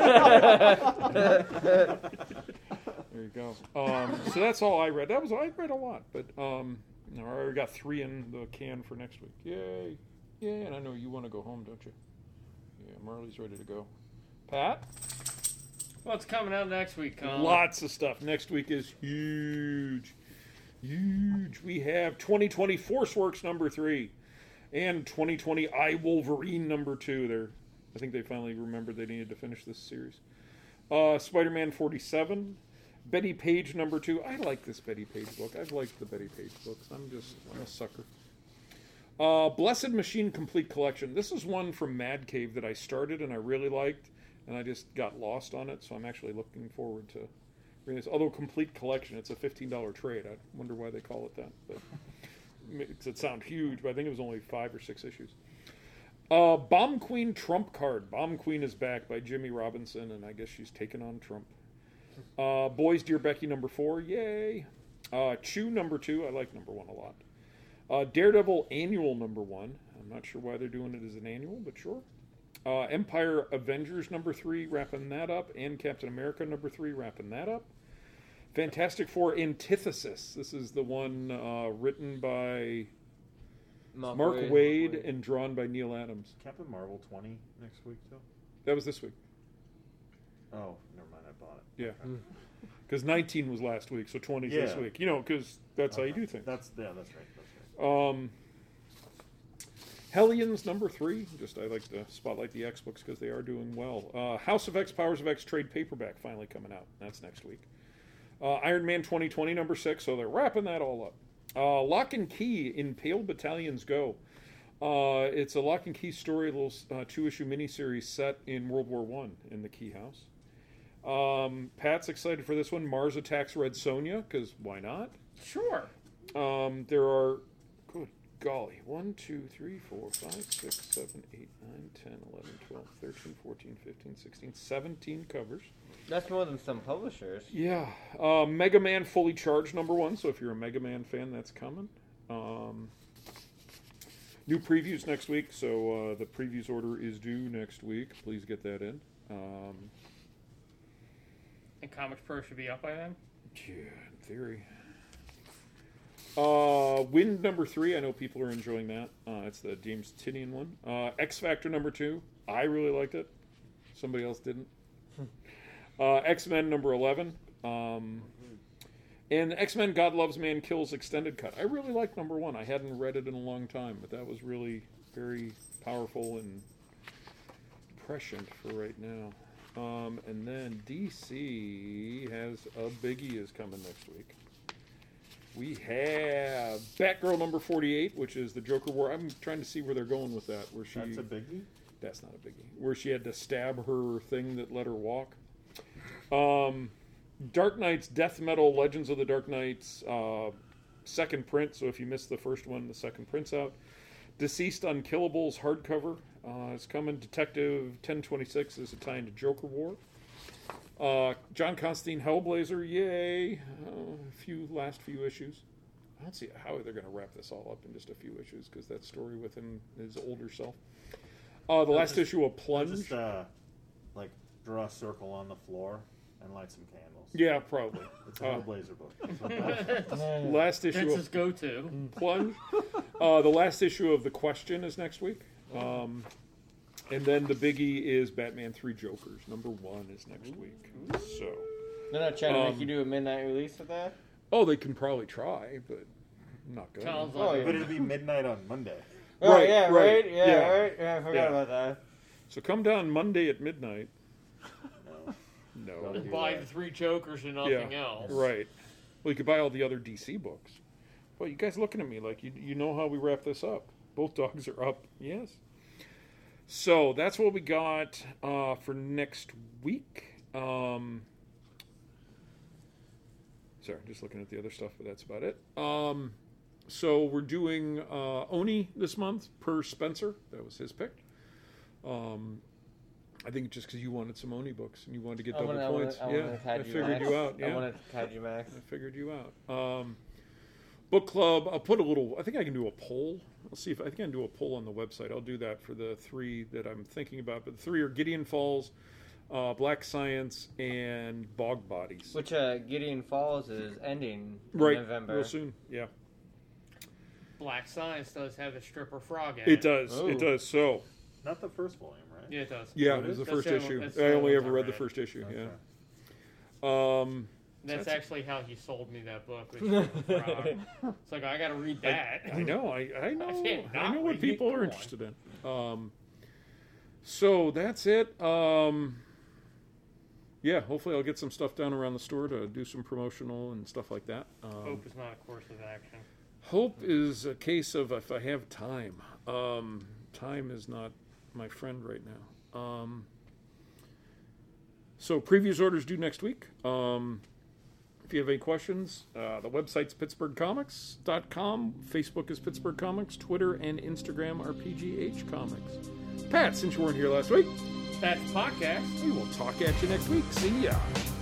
you go. So that's all I read. I read a lot, but I already got 3 in the can for next week. Yay! And I know you want to go home, don't you? Yeah, Marley's ready to go. Pat? What's coming out next week, Colin? Lots of stuff. Next week is huge. We have 2020 ForceWorks number 3 and 2020 I, Wolverine number 2. I think they finally remembered they needed to finish this series. Spider-Man 47, Betty Page number 2. I like this Betty Page book. I've liked the Betty Page books. I'm a sucker. Blessed Machine Complete Collection. This is one from Mad Cave that I started and I really liked, and I just got lost on it, so I'm actually looking forward to reading this. Although Complete Collection, it's a $15 trade. I wonder why they call it that. But makes it sound huge, but I think it was only 5 or 6 issues. Bomb Queen Trump Card. Bomb Queen is back by Jimmy Robinson, and I guess she's taken on Trump. Boys Dear Becky number 4. Yay. Chew number 2. I like number 1 a lot. Daredevil Annual number 1. I'm not sure why they're doing it as an annual, but sure. Empire Avengers number 3, wrapping that up. And Captain America number 3, wrapping that up. Fantastic Four Antithesis. This is the one written by Mark Waid and drawn by Neil Adams. Captain Marvel 20 next week, though? That was this week. Oh, never mind. I bought it. Yeah. Because 19 was last week, so 20 is this week. Because that's how you do things. That's right. Hellions number 3. I like to spotlight the X books because they are doing well. House of X, Powers of X trade paperback finally coming out. That's next week. Iron Man 2020 number 6, so they're wrapping that all up. Lock and Key in Pale Battalions Go. It's a Lock and Key story, a little 2-issue miniseries set in World War I in the Key House. Pat's excited for this one. Mars Attacks Red Sonja, because why not? Sure. There are, good golly, 1, 2, 3, 4, 5, 6, 7, 8, 9, 10, 11, 12, 13, 14, 15, 16, 17 covers. That's more than some publishers. Yeah. Mega Man Fully Charged number 1, so if you're a Mega Man fan, that's coming. New previews next week, so the previews order is due next week. Please get that in. And Comics Pro should be up by then? Yeah, in theory. Wind number 3, I know people are enjoying that. It's the James Tynion one. X Factor number 2, I really liked it. Somebody else didn't. X-Men number 11. And X-Men God Loves Man Kills Extended Cut. I really liked number 1. I hadn't read it in a long time, but that was really very powerful and prescient for right now. And then DC has a biggie is coming next week. We have Batgirl number 48, which is the Joker War. I'm trying to see where they're going with that. That's a biggie? That's not a biggie. Where she had to stab her thing that let her walk. Dark Knights, Death Metal, Legends of the Dark Knights, second print. So if you missed the first one, the second print's out. Deceased Unkillables hardcover. It's coming. Detective 1026 is a tie into Joker War. John Constantine Hellblazer, yay. Last few issues. I don't see how they're going to wrap this all up in just a few issues, because that story with him, his older self. The last issue of Plunge. Just, draw a circle on the floor and light some candles. Yeah, probably. It's a Hellblazer book. Last issue Vince's of go-to. Plunge. The last issue of The Question is next week. And then the biggie is Batman 3 Jokers. Number 1 is next week. So They're not trying to make you do a midnight release of that? Oh, they can probably try, but I'm not going Sounds to. like But it'll be midnight on Monday. Oh, Right, yeah, right. right? Yeah, right? Yeah, I forgot Yeah. about that. So come down Monday at midnight. No. No. Don't do buy that. the 3 Jokers and nothing else. Right. Well, you could buy all the other DC books. Well, you guys looking at me like you know how we wrap this up. Both dogs are up. Yes. So that's what we got for next week. Sorry, just looking at the other stuff, but that's about it. So we're doing Oni this month per Spencer. That was his pick. I think just because you wanted some Oni books and you wanted to get double points. I figured you out. Yeah. I wanted Kaiju Max. I figured you out. Book club. I'll put a little. I think I can do a poll. I'll see if I think I can do a poll on the website. I'll do that for the 3 that I'm thinking about. But the 3 are Gideon Falls, Black Science, and Bog Bodies. Which Gideon Falls is ending in right, November. real soon. Yeah, Black Science does have a stripper frog in it does. Ooh. It does. So Not the first volume, right? Yeah, it does. yeah, What it was is the it? first That's the issue. only- that's I the only only ever one I read the read. first issue. Okay. Yeah. That's That's- actually how he sold me that book. With Stripper Frog. It's like, I got to read that. I know. I know. can't I not know what read it. people are Come on. interested in. So that's it. Yeah, hopefully I'll get some stuff down around the store to do some promotional and stuff like that. Hope is not a course of action. Hope is a case of if I have time. Time is not my friend right now. So previews orders due next week. If you have any questions, the website's PittsburghComics.com. Facebook is Pittsburgh Comics. Twitter and Instagram are PGH Comics. Pat, since you weren't here last week, That's podcast. we will talk at you next week. See ya.